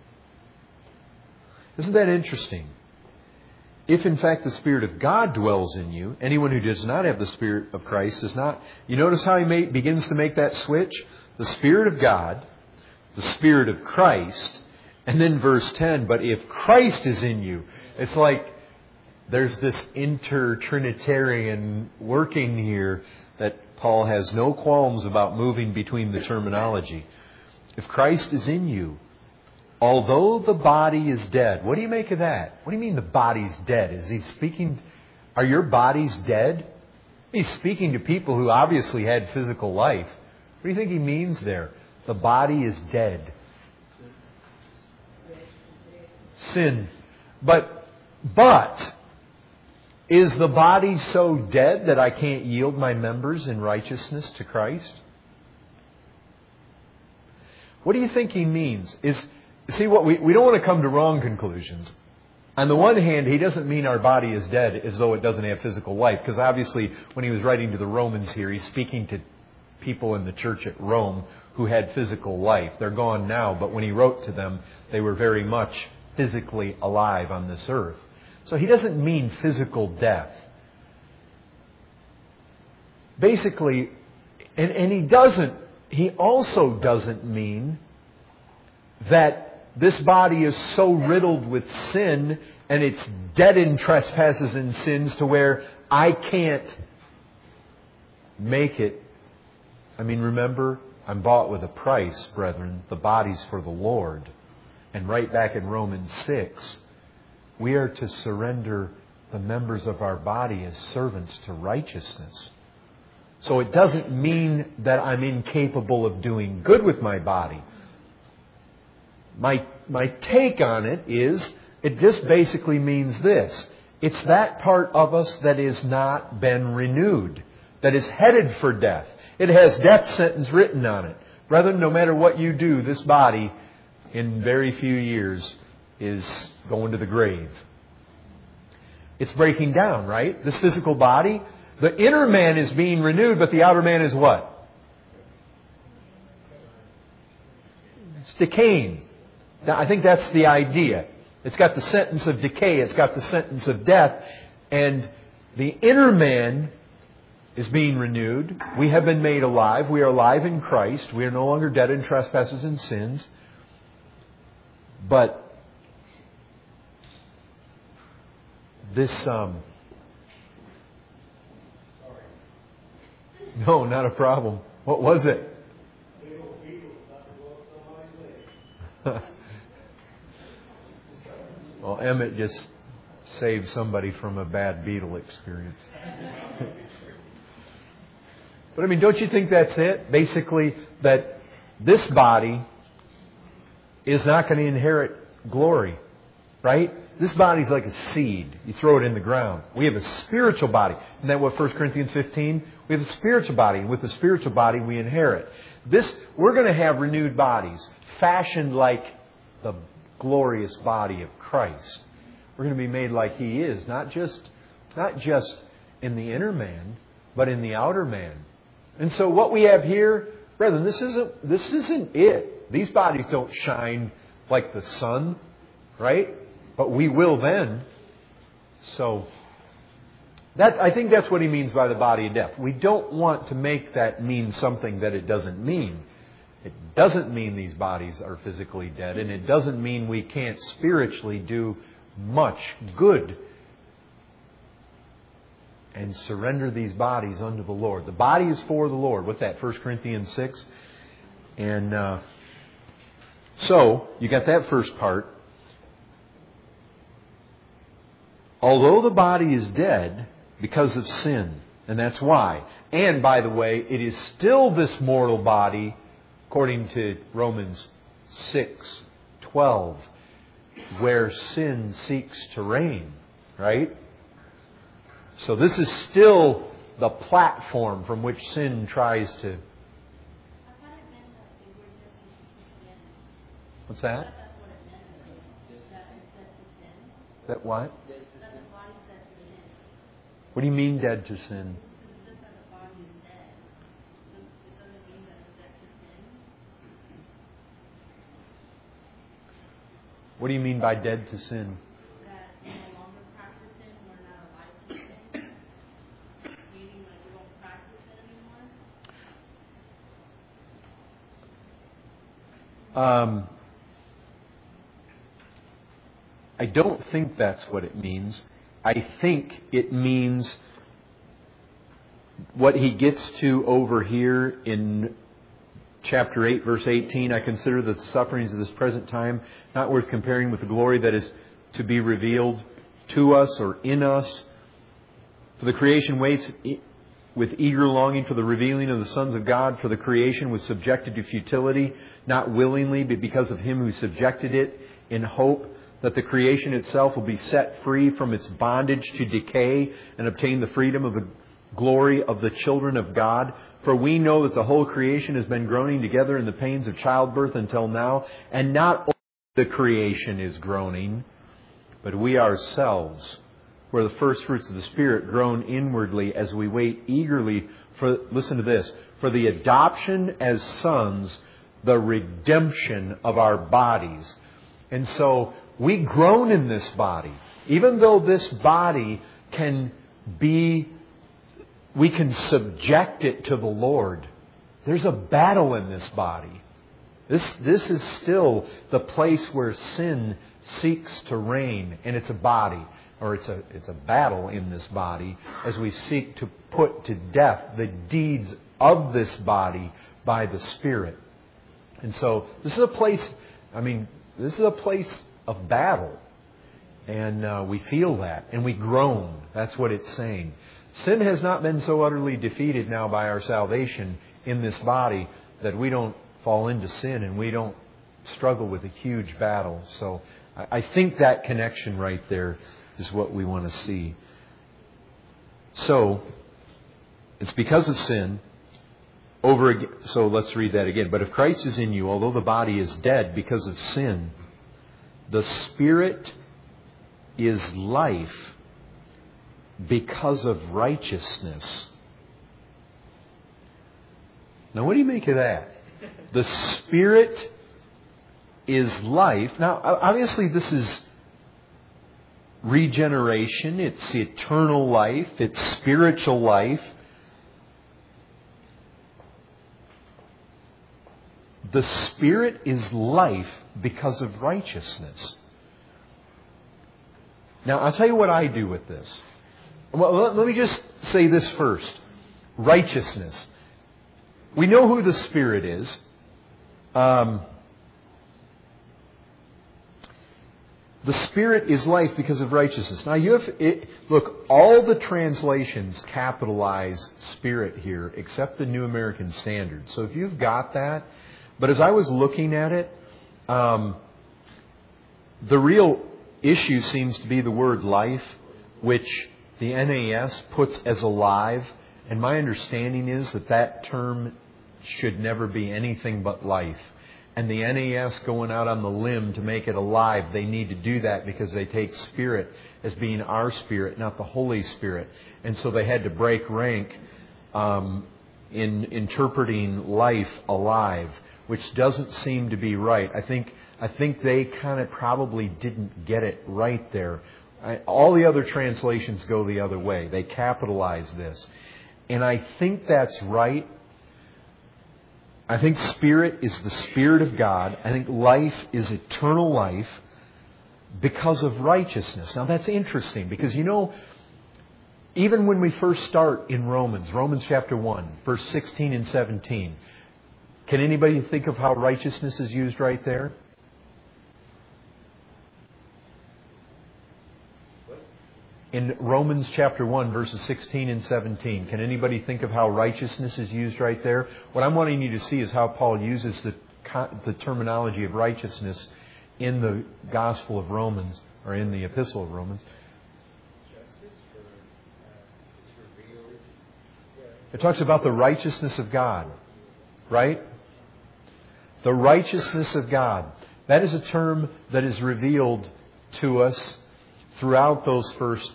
Isn't that interesting? If in fact the Spirit of God dwells in you, anyone who does not have the Spirit of Christ does not. You notice how he may, begins to make that switch? The Spirit of God, the Spirit of Christ, and then verse ten, but if Christ is in you. It's like there's this inter-Trinitarian working here that Paul has no qualms about moving between the terminology. If Christ is in you, although the body is dead. What do you make of that? What do you mean the body's dead? Is he speaking, are your bodies dead? He's speaking to people who obviously had physical life. What do you think he means there? The body is dead. Sin. But, but, is the body so dead that I can't yield my members in righteousness to Christ? What do you think he means? Is See, what we, we don't want to come to wrong conclusions. On the one hand, he doesn't mean our body is dead as though it doesn't have physical life. Because obviously, when he was writing to the Romans here, he's speaking to people in the church at Rome who had physical life. They're gone now, but when he wrote to them, they were very much physically alive on this earth. So he doesn't mean physical death. Basically, and, and he doesn't, he also doesn't mean that this body is so riddled with sin and it's dead in trespasses and sins to where I can't make it. I mean, remember, I'm bought with a price, brethren. The body's for the Lord. And right back in Romans six, we are to surrender the members of our body as servants to righteousness. So it doesn't mean that I'm incapable of doing good with my body. My my take on it is, it just basically means this. It's that part of us that has not been renewed, that is headed for death. It has death sentence written on it. Brethren, no matter what you do, this body in very few years is going to the grave. It's breaking down, right? This physical body. The inner man is being renewed, but the outer man is what? decaying. Now, I think that's the idea. It's got the sentence of decay. It's got the sentence of death. And the inner man is being renewed. We have been made alive. We are alive in Christ. We are no longer dead in trespasses and sins. But this... Um, no, not a problem. What was it? Well, Emmett just saved somebody from a bad beetle experience. But I mean, don't you think that's it? Basically, that this body is not going to inherit glory, right? This body's like a seed. You throw it in the ground. We have a spiritual body. Isn't that what First Corinthians fifteen? We have a spiritual body, and with the spiritual body we inherit. This, we're going to have renewed bodies, fashioned like the glorious body of Christ. We're going to be made like He is, not just, not just in the inner man, but in the outer man. And so what we have here, brethren, this isn't, this isn't it. These bodies don't shine like the sun, right? But we will then. So, that I think that's what he means by the body of death. We don't want to make that mean something that it doesn't mean. It doesn't mean these bodies are physically dead, and it doesn't mean we can't spiritually do much good and surrender these bodies unto the Lord. The body is for the Lord. What's that? First Corinthians six. And uh, so, you got that first part. Although the body is dead because of sin, and that's why. And, by the way, it is still this mortal body, according to Romans six twelve, where sin seeks to reign, right? So this is still the platform from which sin tries to... What's that? That what? What do you mean dead to sin? What do you mean by dead to sin? That we no longer practice it, we're not alive to sin. Meaning like we don't practice it anymore? Um, I don't think that's what it means. I think it means what he gets to over here in chapter eight, verse eighteen. I consider the sufferings of this present time not worth comparing with the glory that is to be revealed to us or in us. For the creation waits with eager longing for the revealing of the sons of God. For the creation was subjected to futility, not willingly, but because of Him who subjected it, in hope that the creation itself will be set free from its bondage to decay and obtain the freedom of the glory of the children of God. For we know that the whole creation has been groaning together in the pains of childbirth until now. And not only the creation is groaning, but we ourselves, who are the first fruits of the Spirit, groan inwardly as we wait eagerly for, listen to this, for the adoption as sons, the redemption of our bodies. And so we groan in this body. Even though this body can be, we can subject it to the Lord, there's a battle in this body. This, this is still the place where sin seeks to reign, and it's a body, or it's a, it's a battle in this body as we seek to put to death the deeds of this body by the Spirit. And so this is a place, I mean, this is a place of battle. And uh, we feel that. And we groan. That's what it's saying. Sin has not been so utterly defeated now by our salvation in this body that we don't fall into sin and we don't struggle with a huge battle. So I, I think that connection right there is what we want to see. So it's because of sin. Over again, so let's read that again. But if Christ is in you, although the body is dead because of sin, the Spirit is life because of righteousness. Now, what do you make of that? The Spirit is life. Now, obviously, this is regeneration. It's eternal life. It's spiritual life. The Spirit is life because of righteousness. Now, I'll tell you what I do with this. Well, let, let me just say this first. Righteousness. We know who the Spirit is. Um, the Spirit is life because of righteousness. Now, you have it, look. All the translations capitalize Spirit here, except the New American Standard. So, if you've got that, but as I was looking at it, um, the real issue seems to be the word life, which the N A S puts as alive. And my understanding is that that term should never be anything but life. And the N A S going out on the limb to make it alive, they need to do that because they take Spirit as being our Spirit, not the Holy Spirit. And so they had to break rank um, in interpreting life alive, which doesn't seem to be right. I think I think they kind of probably didn't get it right there. I, all the other translations go the other way. They capitalize this. And I think that's right. I think Spirit is the Spirit of God. I think life is eternal life because of righteousness. Now that's interesting because, you know, even when we first start in Romans, Romans chapter one, verse sixteen and seventeen, can anybody think of how righteousness is used right there? In Romans chapter one, verses sixteen and seventeen, can anybody think of how righteousness is used right there? What I'm wanting you to see is how Paul uses the, the terminology of righteousness in the Gospel of Romans, or in the Epistle of Romans. Justice for, uh, it's revealed. It talks about the righteousness of God, right? The righteousness of God. That is a term that is revealed to us throughout those first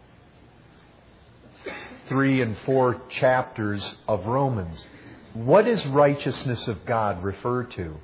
three and four chapters of Romans. What does righteousness of God refer to?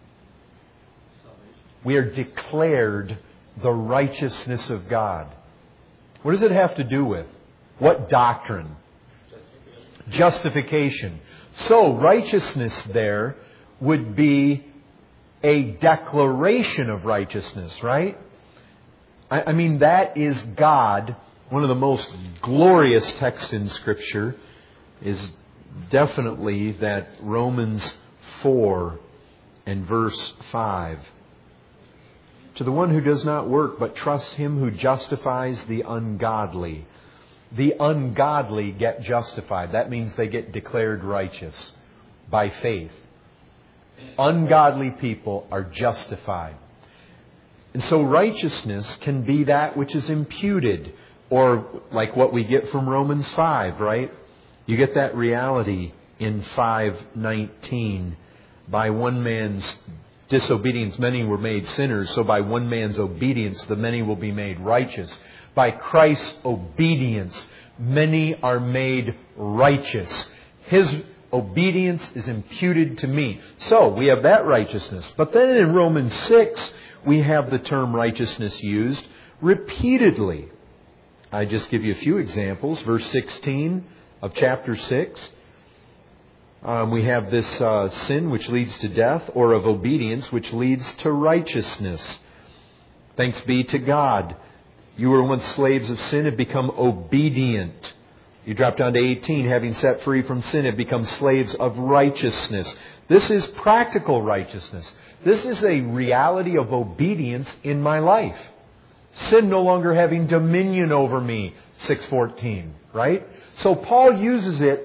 We are declared the righteousness of God. What does it have to do with? What doctrine? Justification. So, righteousness there would be a declaration of righteousness, right? I, I mean, that is God. One of the most glorious texts in Scripture is definitely that Romans four and verse five. To the one who does not work, but trusts Him who justifies the ungodly. The ungodly get justified. That means they get declared righteous by faith. Ungodly people are justified. And so righteousness can be that which is imputed, or like what we get from Romans five, right? You get that reality in five nineteen. By one man's disobedience, many were made sinners. So by one man's obedience, the many will be made righteous. By Christ's obedience, many are made righteous. His obedience is imputed to me. So we have that righteousness. But then in Romans six, we have the term righteousness used repeatedly. I just give you a few examples. Verse sixteen of chapter six. Um, we have this uh, sin which leads to death, or of obedience which leads to righteousness. Thanks be to God. You were once slaves of sin, have become obedient. You drop down to eighteen, having set free from sin, have become slaves of righteousness. This is practical righteousness. This is a reality of obedience in my life. Sin no longer having dominion over me, six fourteen, right? So Paul uses it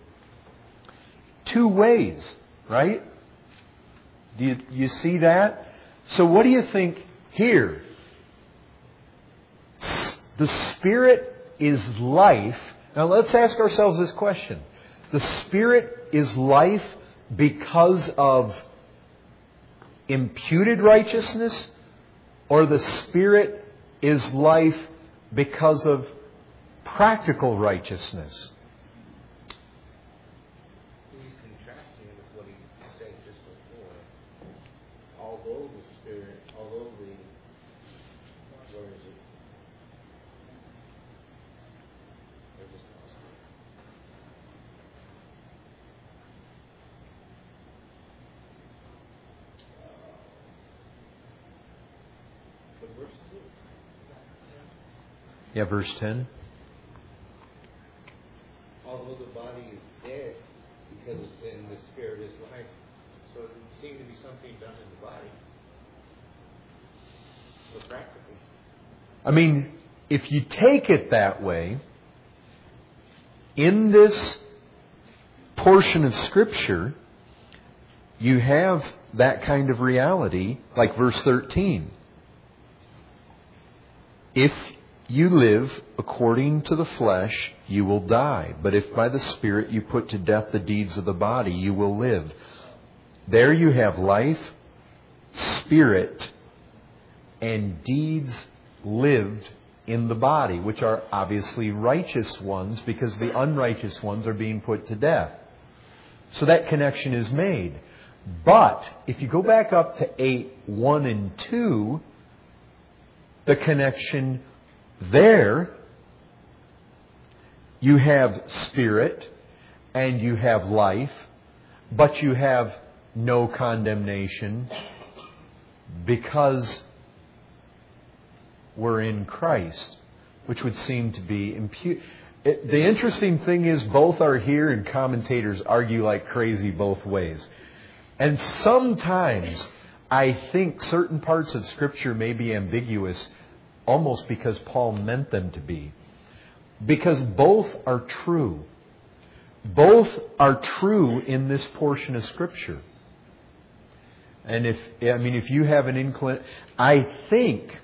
two ways, right? Do you, you see that? So what do you think here? The Spirit is life. Now let's ask ourselves this question. The Spirit is life because of imputed righteousness, or the Spirit is life because of practical righteousness? He's contrasting with what he said just before. Although the Yeah, verse ten. Although the body is dead because of sin, the spirit is life. So it would seem to be something done in the body. So practically. I mean, if you take it that way, in this portion of Scripture, you have that kind of reality, like verse thirteen. If you live according to the flesh, you will die. But if by the Spirit you put to death the deeds of the body, you will live. There you have life, spirit, and deeds lived in the body, which are obviously righteous ones because the unrighteous ones are being put to death. So that connection is made. But if you go back up to eight, one and two, the connection there, you have spirit and you have life, but you have no condemnation because we're in Christ, which would seem to be impu- it, the interesting thing is both are here and commentators argue like crazy both ways. And sometimes I think certain parts of Scripture may be ambiguous almost because Paul meant them to be. Because both are true. Both are true in this portion of Scripture. And if, I mean, if you have an inclin, I think,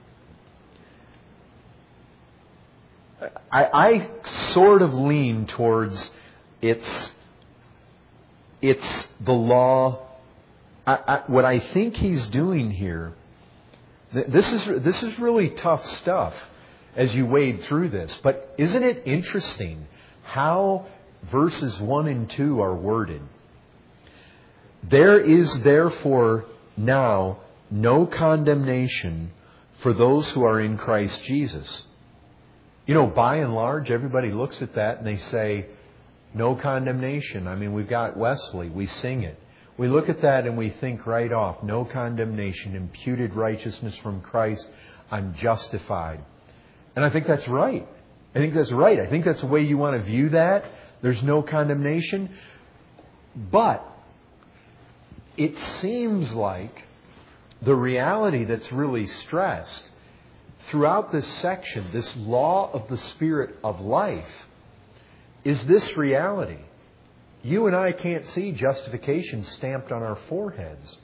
I, I sort of lean towards it's, it's the law. I, I, what I think he's doing here, this is this is really tough stuff as you wade through this. But isn't it interesting how verses one and two are worded? There is therefore now no condemnation for those who are in Christ Jesus. You know, by and large, everybody looks at that and they say, no condemnation. I mean, we've got Wesley, we sing it. We look at that and we think right off, no condemnation, imputed righteousness from Christ, I'm justified. And I think that's right. I think that's right. I think that's the way you want to view that. There's no condemnation. But it seems like the reality that's really stressed throughout this section, this law of the Spirit of life, is this reality. You and I can't see justification stamped on our foreheads.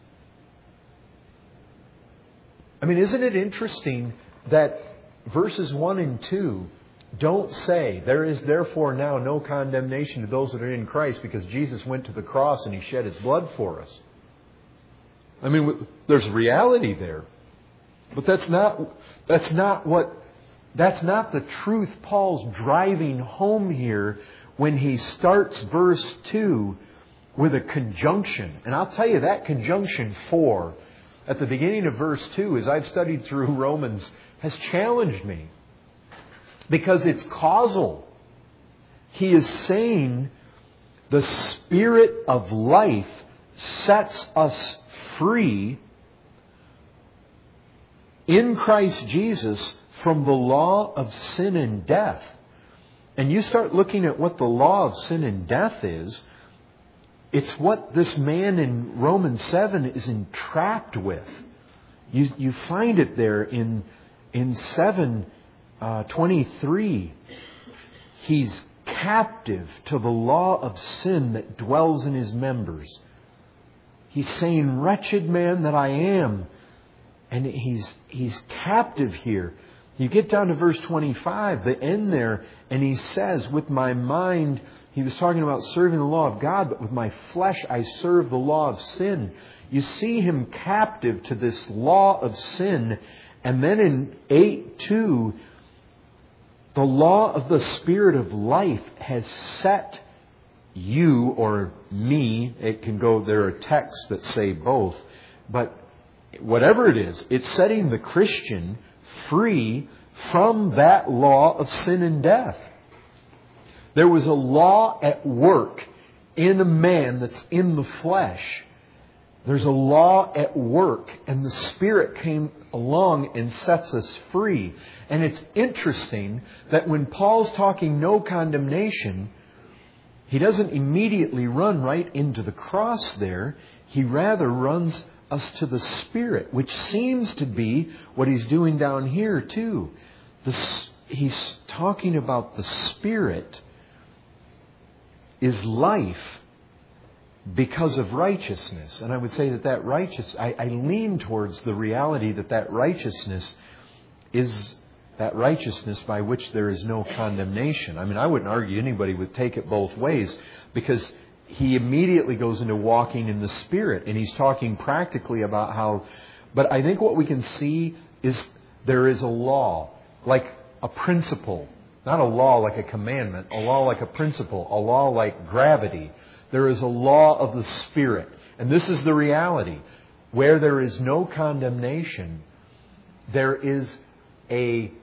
I mean, isn't it interesting that verses one and two don't say, there is therefore now no condemnation to those that are in Christ because Jesus went to the cross and He shed His blood for us. I mean, there's reality there. But that's not, that's not what, that's not the truth Paul's driving home here when he starts verse two with a conjunction. And I'll tell you, that conjunction for at the beginning of verse two, as I've studied through Romans, has challenged me. Because it's causal. He is saying the Spirit of life sets us free in Christ Jesus from the law of sin and death. And you start looking at what the law of sin and death is, it's what this man in Romans seven is entrapped with. You, you find it there in, in seven twenty-three. He's captive to the law of sin that dwells in his members. He's saying, wretched man that I am. And he's he's captive here. You get down to verse twenty-five, the end there, and he says, with my mind, he was talking about serving the law of God, but with my flesh I serve the law of sin. You see him captive to this law of sin. And then in eight two, the law of the Spirit of life has set you or me, it can go, there are texts that say both, but whatever it is, it's setting the Christian free from that law of sin and death. There was a law at work in a man that's in the flesh. There's a law at work, and the Spirit came along and sets us free. And it's interesting that when Paul's talking no condemnation, he doesn't immediately run right into the cross there. He rather runs us to the Spirit, which seems to be what he's doing down here too. The, he's talking about the Spirit is life because of righteousness. And I would say that that righteous, I, I lean towards the reality that that righteousness is that righteousness by which there is no condemnation. I mean, I wouldn't argue anybody would take it both ways, because he immediately goes into walking in the Spirit, and he's talking practically about how, but I think what we can see is there is a law, like a principle, not a law like a commandment, a law like a principle, a law like gravity. There is a law of the Spirit. And this is the reality. Where there is no condemnation, there is a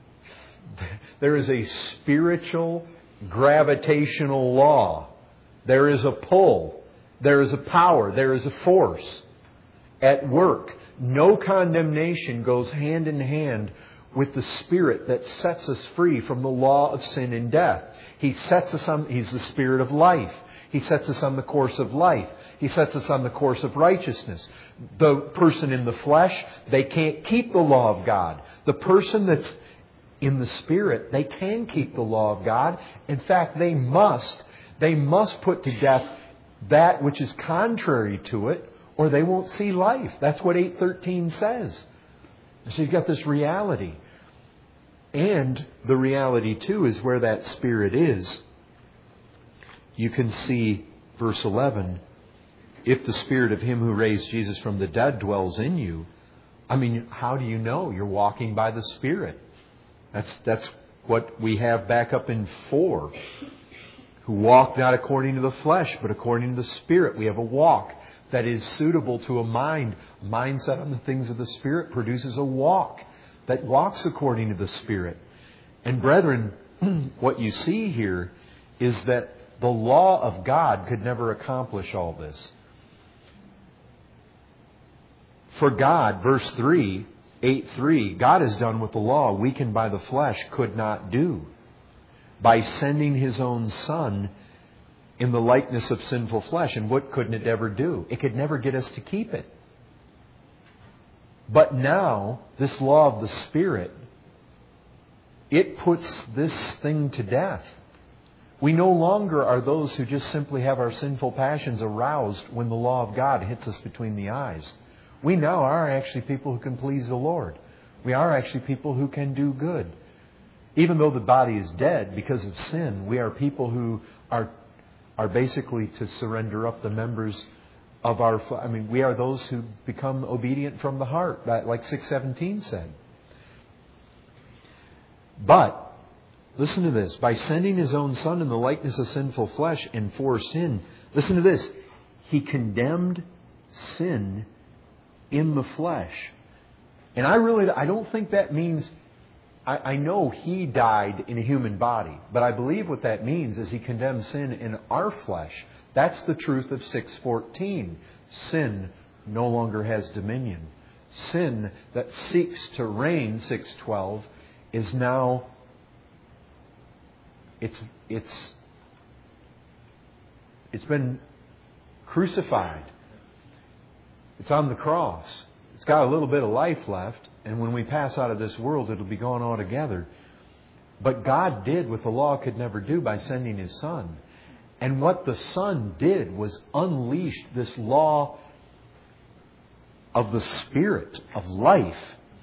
there is a spiritual gravitational law. There is a pull. There is a power. There is a force at work. No condemnation goes hand in hand with the Spirit that sets us free from the law of sin and death. He sets us on, He's the Spirit of life. He sets us on the course of life. He sets us on the course of righteousness. The person in the flesh, they can't keep the law of God. The person that's in the Spirit, they can keep the law of God. In fact, they must. They must put to death that which is contrary to it, or they won't see life. That's what eight thirteen says. So you've got this reality. And the reality, too, is where that Spirit is. You can see verse eleven. If the Spirit of Him who raised Jesus from the dead dwells in you, I mean, how do you know you're walking by the Spirit? That's that's what we have back up in four. Who walk not according to the flesh, but according to the Spirit. We have a walk that is suitable to a mind. A mind set on the things of the Spirit produces a walk that walks according to the Spirit. And brethren, what you see here is that the law of God could never accomplish all this. For God, verse three, eight three, God has done what the law, weakened by the flesh, could not do, by sending His own Son in the likeness of sinful flesh. And what couldn't it ever do? It could never get us to keep it. But now, this law of the Spirit, it puts this thing to death. We no longer are those who just simply have our sinful passions aroused when the law of God hits us between the eyes. We now are actually people who can please the Lord. We are actually people who can do good. Even though the body is dead because of sin, we are people who are are basically to surrender up the members of our... I mean, we are those who become obedient from the heart, like six seventeen said. But, listen to this. By sending His own Son in the likeness of sinful flesh and for sin, listen to this. He condemned sin in the flesh. And I really, I don't think that means... I, I know He died in a human body, but I believe what that means is He condemned sin in our flesh. That's the truth of six fourteen. Sin no longer has dominion. Sin that seeks to reign, six twelve, is now, it's, it's, it's been crucified. It's on the cross. It's got a little bit of life left, and when we pass out of this world, it'll be gone altogether. But God did what the law could never do by sending His Son. And what the Son did was unleash this law of the Spirit, of life.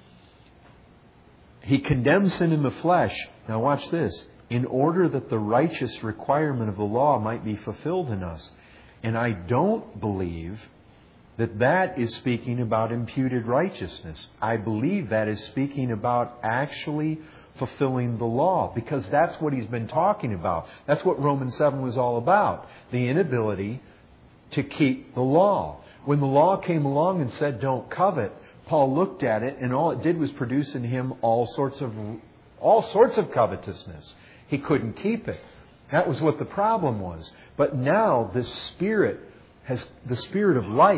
He condemned sin in the flesh. Now watch this. In order that the righteous requirement of the law might be fulfilled in us. And I don't believe that that is speaking about imputed righteousness. I believe that is speaking about actually fulfilling the law, because that's what he's been talking about. That's what Romans seven was all about. The inability to keep the law. When the law came along and said, don't covet, Paul looked at it and all it did was produce in him all sorts of all sorts of covetousness. He couldn't keep it. That was what the problem was. But now this Spirit has, the Spirit of life,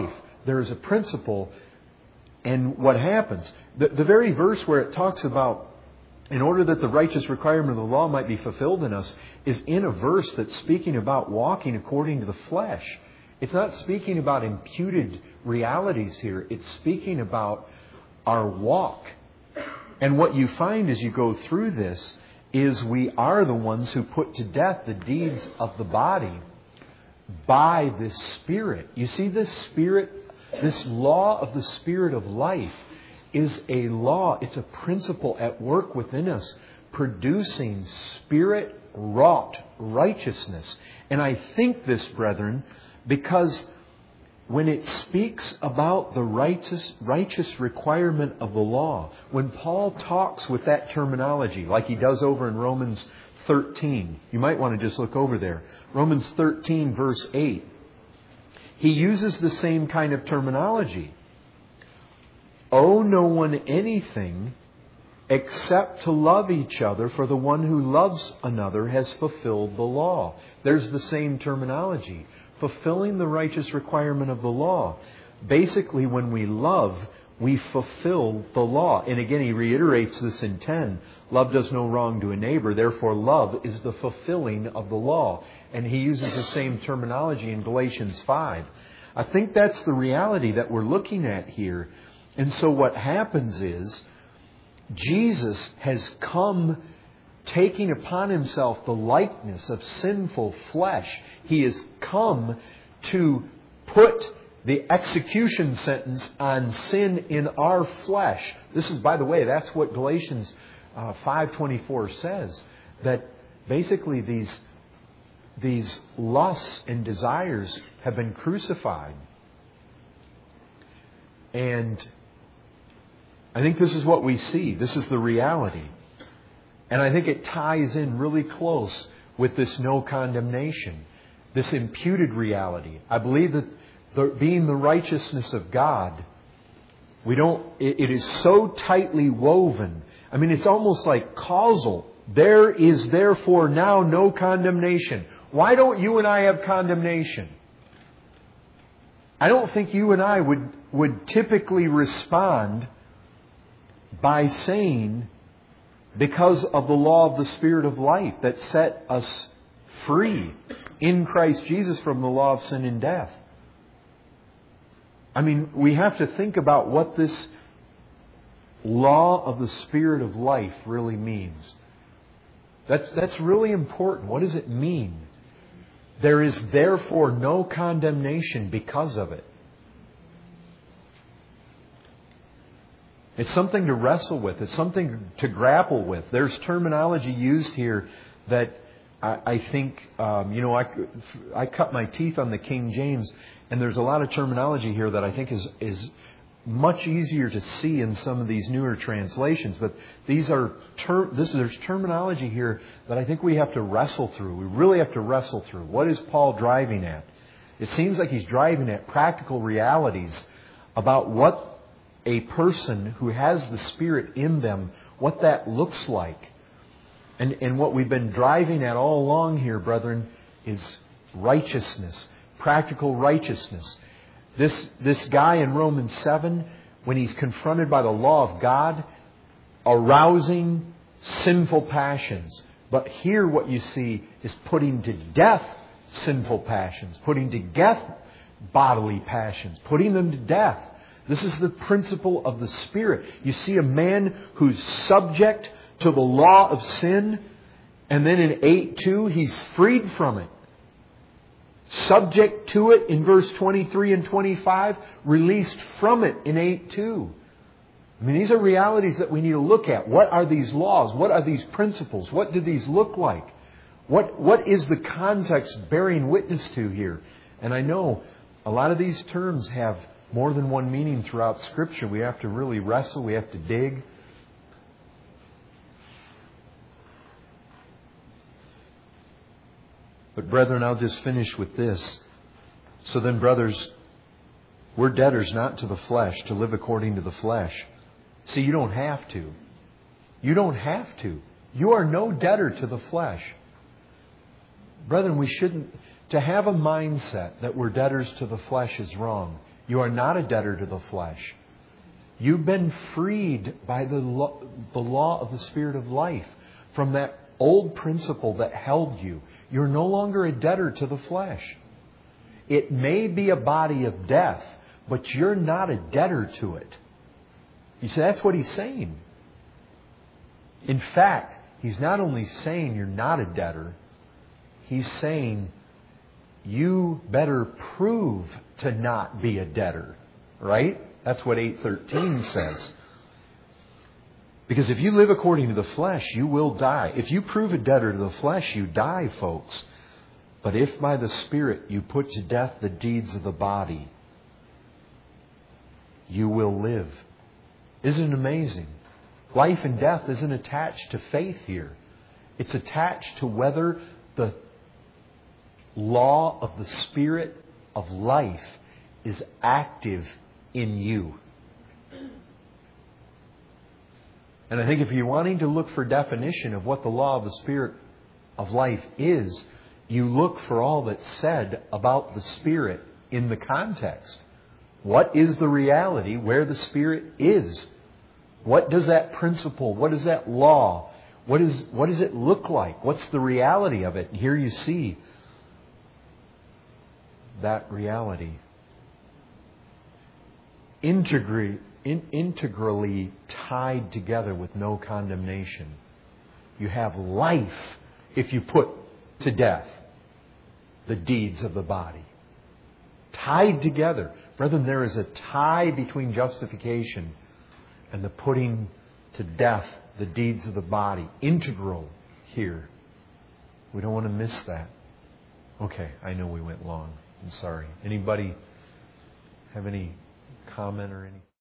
there is a principle. And what happens? The, the very verse where it talks about, in order that the righteous requirement of the law might be fulfilled in us, is in a verse that's speaking about walking according to the flesh. It's not speaking about imputed realities here. It's speaking about our walk. And what you find as you go through this is we are the ones who put to death the deeds of the body by this Spirit. You see, this Spirit, this law of the Spirit of life is a law. It's a principle at work within us, producing Spirit-wrought righteousness. And I think this, brethren, because when it speaks about the righteous, righteous requirement of the law, when Paul talks with that terminology, like he does over in Romans thirteen, you might want to just look over there. Romans thirteen, verse eight. He uses the same kind of terminology. Owe no one anything except to love each other, for the one who loves another has fulfilled the law. There's the same terminology. Fulfilling the righteous requirement of the law. Basically, when we love, we fulfill the law. And again, he reiterates this in ten. Love does no wrong to a neighbor. Therefore, love is the fulfilling of the law. And he uses the same terminology in Galatians five. I think that's the reality that we're looking at here. And so what happens is, Jesus has come taking upon Himself the likeness of sinful flesh. He has come to put the execution sentence on sin in our flesh. This is, by the way, that's what Galatians uh, five twenty-four says. That basically these, these lusts and desires have been crucified. And I think this is what we see. This is the reality. And I think it ties in really close with this no condemnation, this imputed reality. I believe that the, being the righteousness of God, we don't. It, it is so tightly woven. I mean, it's almost like causal. There is therefore now no condemnation. Why don't you and I have condemnation? I don't think you and I would would typically respond by saying, because of the law of the Spirit of life that set us free in Christ Jesus from the law of sin and death. I mean, we have to think about what this law of the Spirit of life really means. That's, that's really important. What does it mean? There is therefore no condemnation because of it. It's something to wrestle with. It's something to grapple with. There's terminology used here that I, I think, um, you know, I, I cut my teeth on the King James, and there's a lot of terminology here that I think is is much easier to see in some of these newer translations. But these are ter- this there's terminology here that I think we have to wrestle through. We really have to wrestle through. What is Paul driving at? It seems like he's driving at practical realities about what a person who has the Spirit in them, what that looks like. And, and what we've been driving at all along here, brethren, is righteousness. Practical righteousness. This, this guy in Romans seven, when he's confronted by the law of God, arousing sinful passions. But here what you see is putting to death sinful passions. Putting to death bodily passions. Putting them to death. This is the principle of the Spirit. You see a man who's subject to the law of sin, and then in eight two, he's freed from it. Subject to it in verse twenty-three and twenty-five, released from it in eight two. I mean, these are realities that we need to look at. What are these laws? What are these principles? What do these look like? What What is the context bearing witness to here? And I know a lot of these terms have more than one meaning throughout Scripture. We have to really wrestle. We have to dig. But brethren, I'll just finish with this. So then, brothers, we're debtors not to the flesh, to live according to the flesh. See, you don't have to. You don't have to. You are no debtor to the flesh. Brethren, we shouldn't... To have a mindset that we're debtors to the flesh is wrong. You are not a debtor to the flesh. You've been freed by the law, the law of the Spirit of life from that old principle that held you. You're no longer a debtor to the flesh. It may be a body of death, but you're not a debtor to it. You see, that's what he's saying. In fact, he's not only saying you're not a debtor, he's saying you better prove to not be a debtor. Right? That's what eight thirteen says. Because if you live according to the flesh, you will die. If you prove a debtor to the flesh, you die, folks. But if by the Spirit you put to death the deeds of the body, you will live. Isn't it amazing? Life and death isn't attached to faith here. It's attached to whether the law of the Spirit of life is active in you. And I think if you're wanting to look for definition of what the law of the Spirit of life is, you look for all that's said about the Spirit in the context. What is the reality where the Spirit is? What does that principle, what is that law, what is what does it look like? What's the reality of it? And here you see that reality. Integri- in, integrally tied together with no condemnation. You have life if you put to death the deeds of the body. Tied together. Brethren, there is a tie between justification and the putting to death the deeds of the body. Integral here. We don't want to miss that. Okay, I know we went long. I'm sorry. Anybody have any comment or any?